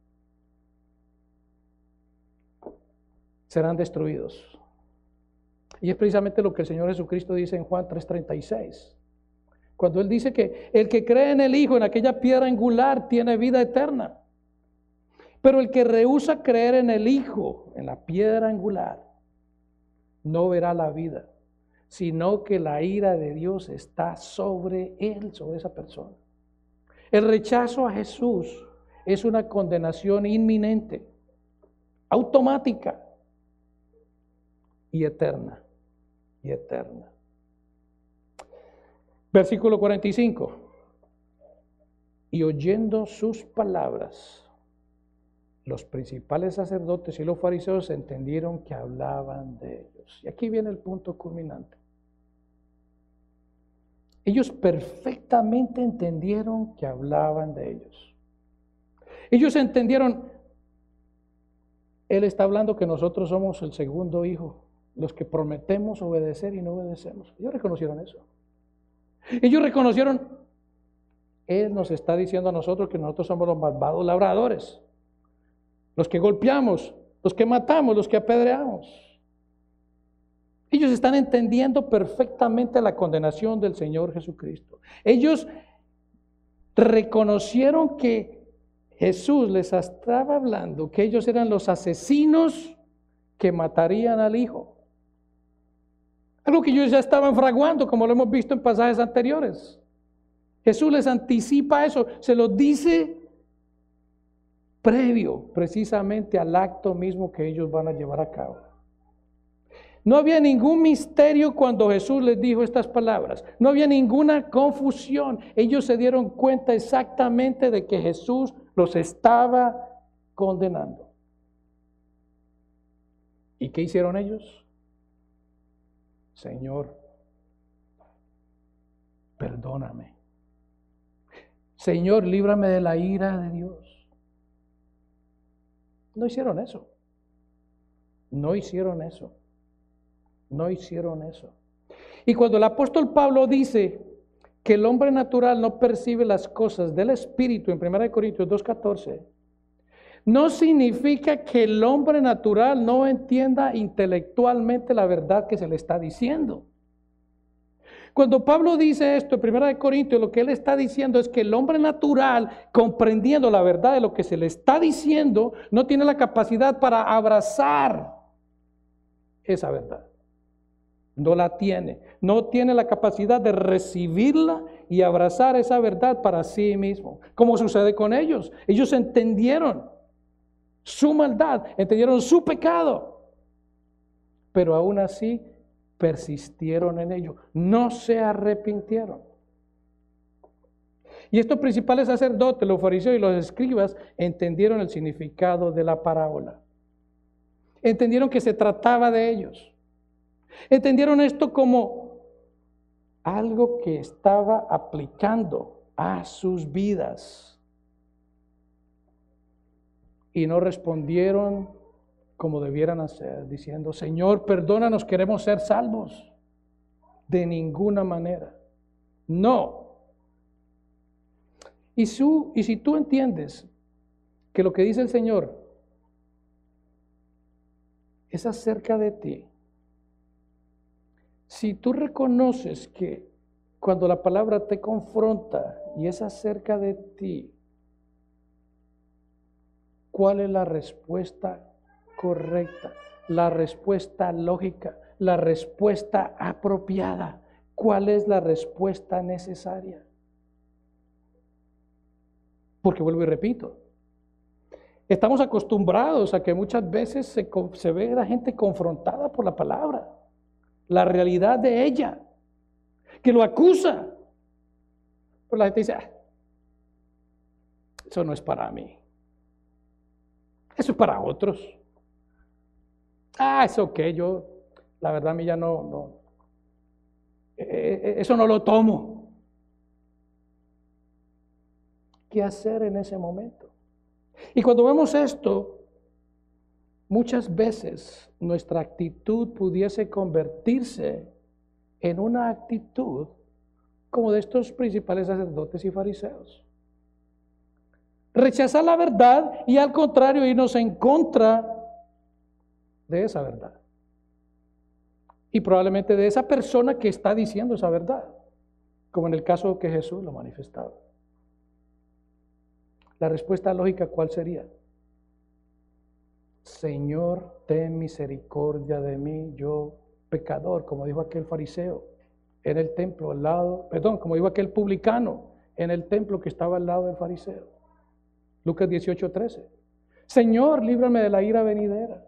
serán destruidos. Y es precisamente lo que el Señor Jesucristo dice en Juan tres treinta y seis. Cuando Él dice que el que cree en el Hijo, en aquella piedra angular, tiene vida eterna. Pero el que rehúsa creer en el Hijo, en la piedra angular, no verá la vida, sino que la ira de Dios está sobre él, sobre esa persona. El rechazo a Jesús es una condenación inminente, automática y eterna, y eterna. Versículo cuarenta y cinco. Y oyendo sus palabras, los principales sacerdotes y los fariseos entendieron que hablaban de ellos. Y aquí viene el punto culminante. Ellos perfectamente entendieron que hablaban de ellos. Ellos entendieron, Él está hablando que nosotros somos el segundo hijo, los que prometemos obedecer y no obedecemos. Ellos reconocieron eso. Ellos reconocieron, Él nos está diciendo a nosotros que nosotros somos los malvados labradores, los que golpeamos, los que matamos, los que apedreamos. Ellos están entendiendo perfectamente la condenación del Señor Jesucristo. Ellos reconocieron que Jesús les estaba hablando, que ellos eran los asesinos que matarían al Hijo. Algo que ellos ya estaban fraguando, como lo hemos visto en pasajes anteriores. Jesús les anticipa eso, se lo dice previo precisamente al acto mismo que ellos van a llevar a cabo. No había ningún misterio cuando Jesús les dijo estas palabras. No había ninguna confusión. Ellos se dieron cuenta exactamente de que Jesús los estaba condenando. ¿Y qué hicieron ellos? Señor, perdóname. Señor, líbrame de la ira de Dios. No hicieron eso. No hicieron eso. No hicieron eso. Y cuando el apóstol Pablo dice que el hombre natural no percibe las cosas del Espíritu en primera de Corintios dos catorce, no significa que el hombre natural no entienda intelectualmente la verdad que se le está diciendo. Cuando Pablo dice esto en primera de Corintios, lo que él está diciendo es que el hombre natural, comprendiendo la verdad de lo que se le está diciendo, no tiene la capacidad para abrazar esa verdad. No la tiene. No tiene la capacidad de recibirla y abrazar esa verdad para sí mismo. Como sucede con ellos. Ellos entendieron su maldad, entendieron su pecado, pero aún así persistieron en ello. No se arrepintieron. Y estos principales sacerdotes, los fariseos y los escribas, entendieron el significado de la parábola. Entendieron que se trataba de ellos. Entendieron esto como algo que estaba aplicando a sus vidas. Y no respondieron como debieran hacer, diciendo, Señor, perdónanos, queremos ser salvos. De ninguna manera. No. Y, su, y si tú entiendes que lo que dice el Señor es acerca de ti, si tú reconoces que cuando la palabra te confronta y es acerca de ti, ¿cuál es la respuesta correcta? La respuesta lógica, la respuesta apropiada. ¿Cuál es la respuesta necesaria? Porque vuelvo y repito, estamos acostumbrados a que muchas veces se, se ve a la gente confrontada por la palabra, la realidad de ella, que lo acusa. Pero la gente dice, ah, eso no es para mí. Eso es para otros. Ah, eso que yo, la verdad a mí ya no, no, eh, eso no lo tomo. ¿Qué hacer en ese momento? Y cuando vemos esto, muchas veces nuestra actitud pudiese convertirse en una actitud como de estos principales sacerdotes y fariseos. Rechazar la verdad y al contrario irnos en contra de esa verdad. Y probablemente de esa persona que está diciendo esa verdad, como en el caso que Jesús lo manifestaba. La respuesta lógica, ¿cuál sería? Señor, ten misericordia de mí, yo pecador, como dijo aquel fariseo en el templo al lado, perdón, como dijo aquel publicano en el templo que estaba al lado del fariseo. Lucas dieciocho, trece. Señor, líbrame de la ira venidera.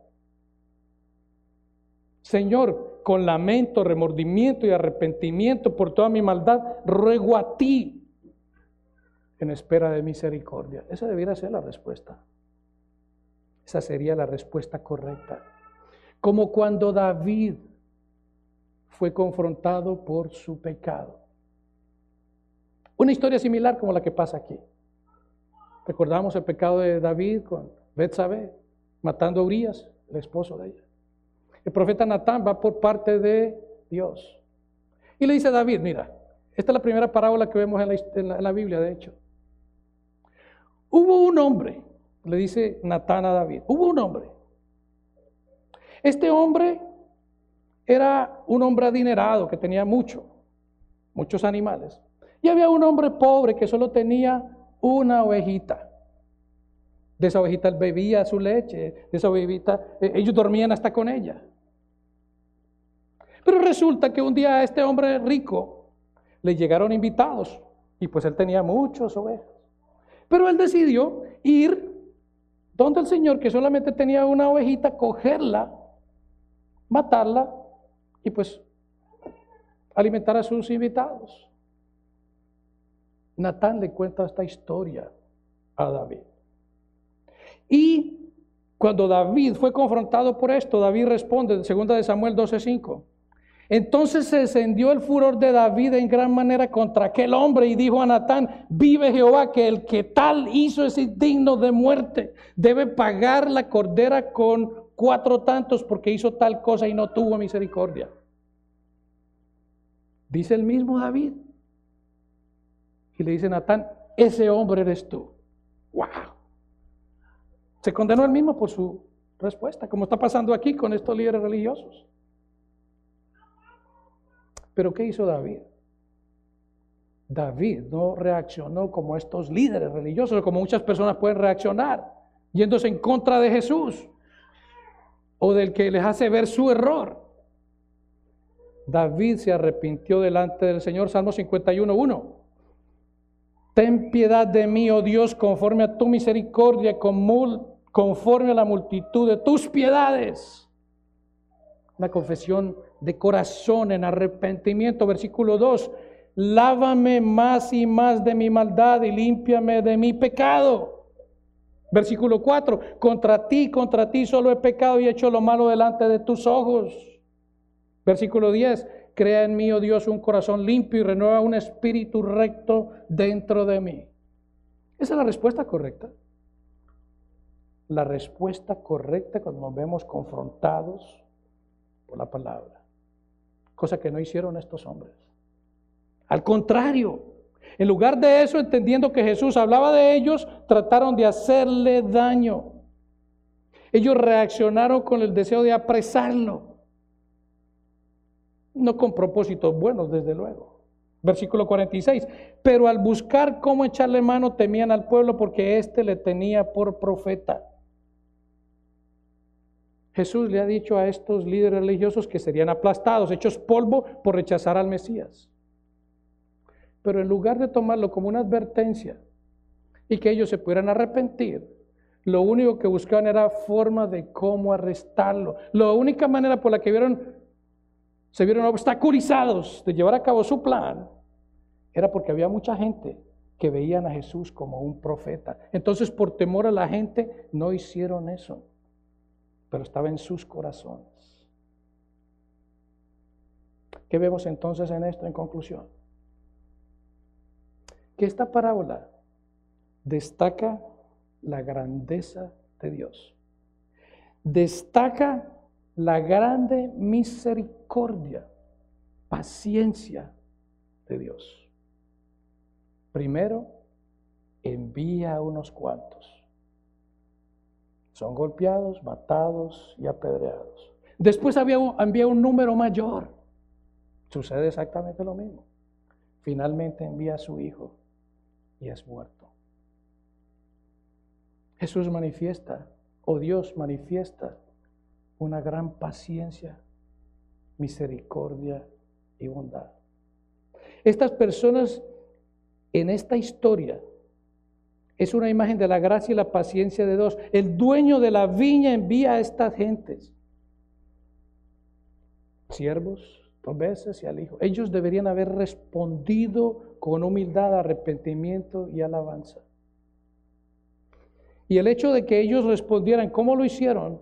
Señor, con lamento, remordimiento y arrepentimiento por toda mi maldad, ruego a ti en espera de misericordia. Esa debiera ser la respuesta. Esa sería la respuesta correcta. Como cuando David fue confrontado por su pecado. Una historia similar como la que pasa aquí. Recordamos el pecado de David con Betsabé, matando a Urías, el esposo de ella. El profeta Natán va por parte de Dios y le dice a David, mira, esta es la primera parábola que vemos en la, en la, en la Biblia, de hecho. Hubo un hombre, le dice Natán a David, hubo un hombre. Este hombre era un hombre adinerado que tenía mucho, muchos animales. Y había un hombre pobre que solo tenía una ovejita. De esa ovejita él bebía su leche, de esa ovejita eh, ellos dormían hasta con ella. Pero resulta que un día a este hombre rico le llegaron invitados y pues él tenía muchas ovejas. Pero él decidió ir donde el Señor, que solamente tenía una ovejita, cogerla, matarla y pues alimentar a sus invitados. Natán le cuenta esta historia a David. Y cuando David fue confrontado por esto, David responde en segunda de Samuel doce cinco. Entonces se encendió el furor de David en gran manera contra aquel hombre y dijo a Natán, vive Jehová que el que tal hizo es indigno de muerte. Debe pagar la cordera con cuatro tantos porque hizo tal cosa y no tuvo misericordia. Dice el mismo David. Y le dice Natán, ese hombre eres tú. ¡Wow! Se condenó él mismo por su respuesta, como está pasando aquí con estos líderes religiosos. Pero ¿qué hizo David? David no reaccionó como estos líderes religiosos, como muchas personas pueden reaccionar, yéndose en contra de Jesús o del que les hace ver su error. David se arrepintió delante del Señor, Salmo cincuenta y uno, uno. Ten piedad de mí, oh Dios, conforme a tu misericordia, conforme a la multitud de tus piedades. Una confesión de corazón en arrepentimiento. Versículo dos. Lávame más y más de mi maldad y límpiame de mi pecado. Versículo cuatro. Contra ti, contra ti solo he pecado y he hecho lo malo delante de tus ojos. Versículo diez. Crea en mí, oh Dios, un corazón limpio y renueva un espíritu recto dentro de mí. Esa es la respuesta correcta. La respuesta correcta cuando nos vemos confrontados por la palabra. Cosa que no hicieron estos hombres. Al contrario, en lugar de eso, entendiendo que Jesús hablaba de ellos, trataron de hacerle daño. Ellos reaccionaron con el deseo de apresarlo. No con propósitos buenos, desde luego. Versículo cuarenta y seis. Pero al buscar cómo echarle mano, temían al pueblo porque éste le tenía por profeta. Jesús le ha dicho a estos líderes religiosos que serían aplastados, hechos polvo por rechazar al Mesías. Pero en lugar de tomarlo como una advertencia y que ellos se pudieran arrepentir, lo único que buscaban era forma de cómo arrestarlo. La única manera por la que vieron, se vieron obstaculizados de llevar a cabo su plan era porque había mucha gente que veían a Jesús como un profeta. Entonces, por temor a la gente, no hicieron eso. Pero estaba en sus corazones. ¿Qué vemos entonces en esto en conclusión? Que esta parábola destaca la grandeza de Dios. Destaca la grande misericordia, paciencia de Dios. Primero, envía a unos cuantos. Son golpeados, matados y apedreados. Después había un, envía un número mayor. Sucede exactamente lo mismo. Finalmente envía a su hijo y es muerto. Jesús manifiesta, o Dios manifiesta, una gran paciencia, misericordia y bondad. Estas personas en esta historia es una imagen de la gracia y la paciencia de Dios. El dueño de la viña envía a estas gentes, siervos, dos veces y al hijo. Ellos deberían haber respondido con humildad, arrepentimiento y alabanza. Y el hecho de que ellos respondieran como lo hicieron,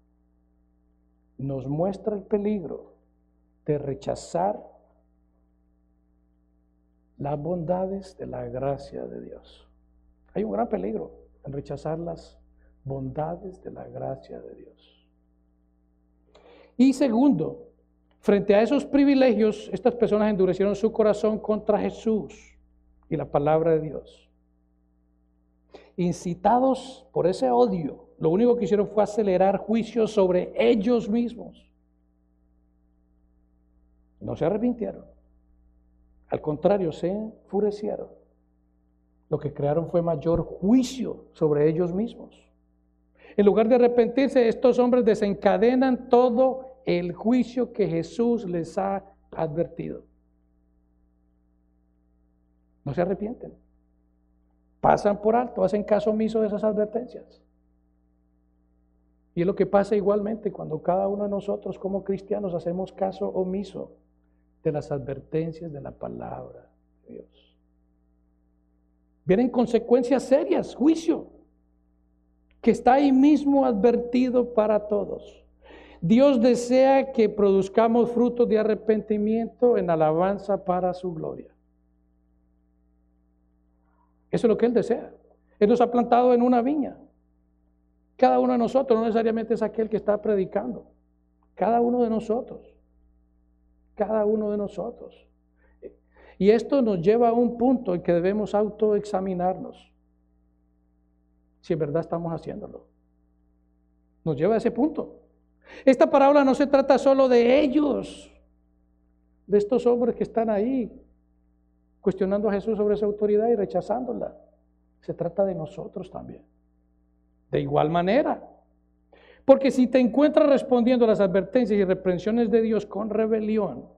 nos muestra el peligro de rechazar las bondades de la gracia de Dios. Hay un gran peligro en rechazar las bondades de la gracia de Dios. Y segundo, frente a esos privilegios, estas personas endurecieron su corazón contra Jesús y la palabra de Dios. Incitados por ese odio, lo único que hicieron fue acelerar juicios sobre ellos mismos. No se arrepintieron. Al contrario, se enfurecieron. Lo que crearon fue mayor juicio sobre ellos mismos. En lugar de arrepentirse, estos hombres desencadenan todo el juicio que Jesús les ha advertido. No se arrepienten. Pasan por alto, hacen caso omiso de esas advertencias. Y es lo que pasa igualmente cuando cada uno de nosotros como cristianos hacemos caso omiso de las advertencias de la palabra de Dios. Vienen consecuencias serias, juicio, que está ahí mismo advertido para todos. Dios desea que produzcamos frutos de arrepentimiento en alabanza para su gloria. Eso es lo que Él desea. Él nos ha plantado en una viña. Cada uno de nosotros, no necesariamente es aquel que está predicando. Cada uno de nosotros. Cada uno de nosotros. Y esto nos lleva a un punto en que debemos autoexaminarnos. Si en verdad estamos haciéndolo. Nos lleva a ese punto. Esta parábola no se trata solo de ellos, de estos hombres que están ahí cuestionando a Jesús sobre su autoridad y rechazándola. Se trata de nosotros también. De igual manera. Porque si te encuentras respondiendo a las advertencias y reprensiones de Dios con rebelión,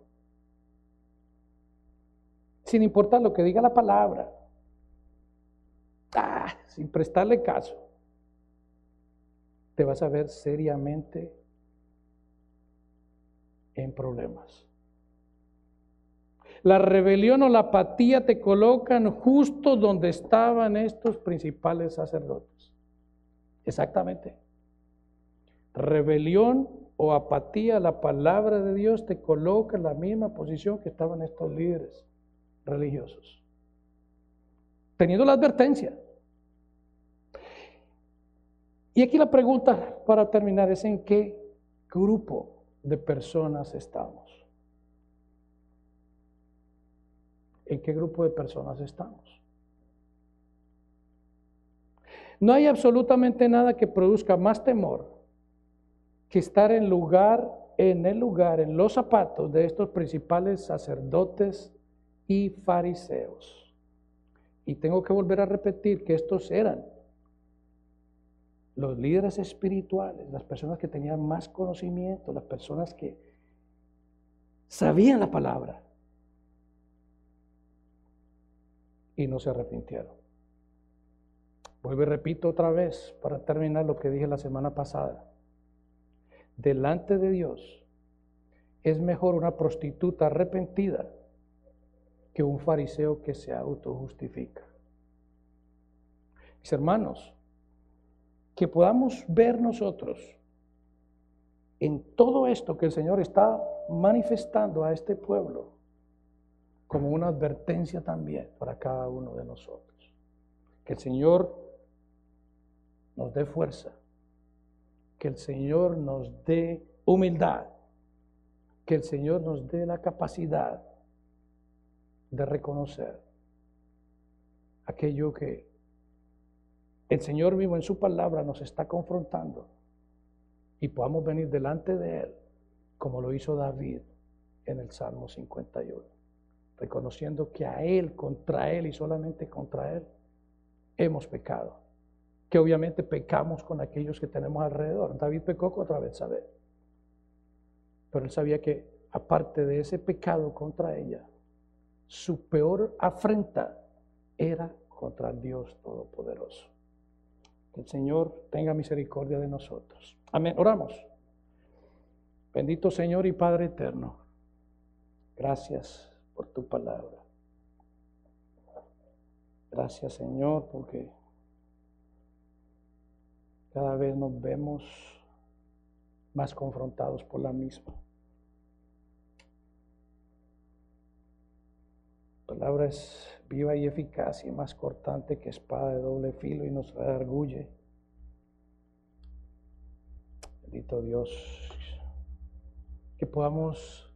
sin importar lo que diga la palabra, ah, sin prestarle caso, te vas a ver seriamente en problemas. La rebelión o la apatía te colocan justo donde estaban estos principales sacerdotes. Exactamente. Rebelión o apatía a la palabra de Dios te coloca en la misma posición que estaban estos líderes religiosos, teniendo la advertencia. Y aquí la pregunta para terminar es: ¿en qué grupo de personas estamos? ¿En qué grupo de personas estamos? No hay absolutamente nada que produzca más temor que estar en lugar, en el lugar, en los zapatos de estos principales sacerdotes y fariseos. Y tengo que volver a repetir que estos eran los líderes espirituales, las personas que tenían más conocimiento, las personas que sabían la palabra y no se arrepintieron. Vuelvo y repito otra vez para terminar lo que dije la semana pasada. Delante de Dios es mejor una prostituta arrepentida que un fariseo que se autojustifica. Mis hermanos, que podamos ver nosotros en todo esto que el Señor está manifestando a este pueblo como una advertencia también para cada uno de nosotros. Que el Señor nos dé fuerza, que el Señor nos dé humildad, que el Señor nos dé la capacidad de reconocer aquello que el Señor mismo en su palabra nos está confrontando y podamos venir delante de Él como lo hizo David en el Salmo cincuenta y uno, reconociendo que a Él, contra Él y solamente contra Él hemos pecado, que obviamente pecamos con aquellos que tenemos alrededor. David pecó contra Betsabé, pero él sabía que aparte de ese pecado contra ella, su peor afrenta era contra el Dios Todopoderoso. Que el Señor tenga misericordia de nosotros. Amén. Oramos. Bendito Señor y Padre eterno, gracias por tu palabra. Gracias, Señor, porque cada vez nos vemos más confrontados por la misma. Tu palabra es viva y eficaz y más cortante que espada de doble filo y nos redarguye. Bendito Dios, que podamos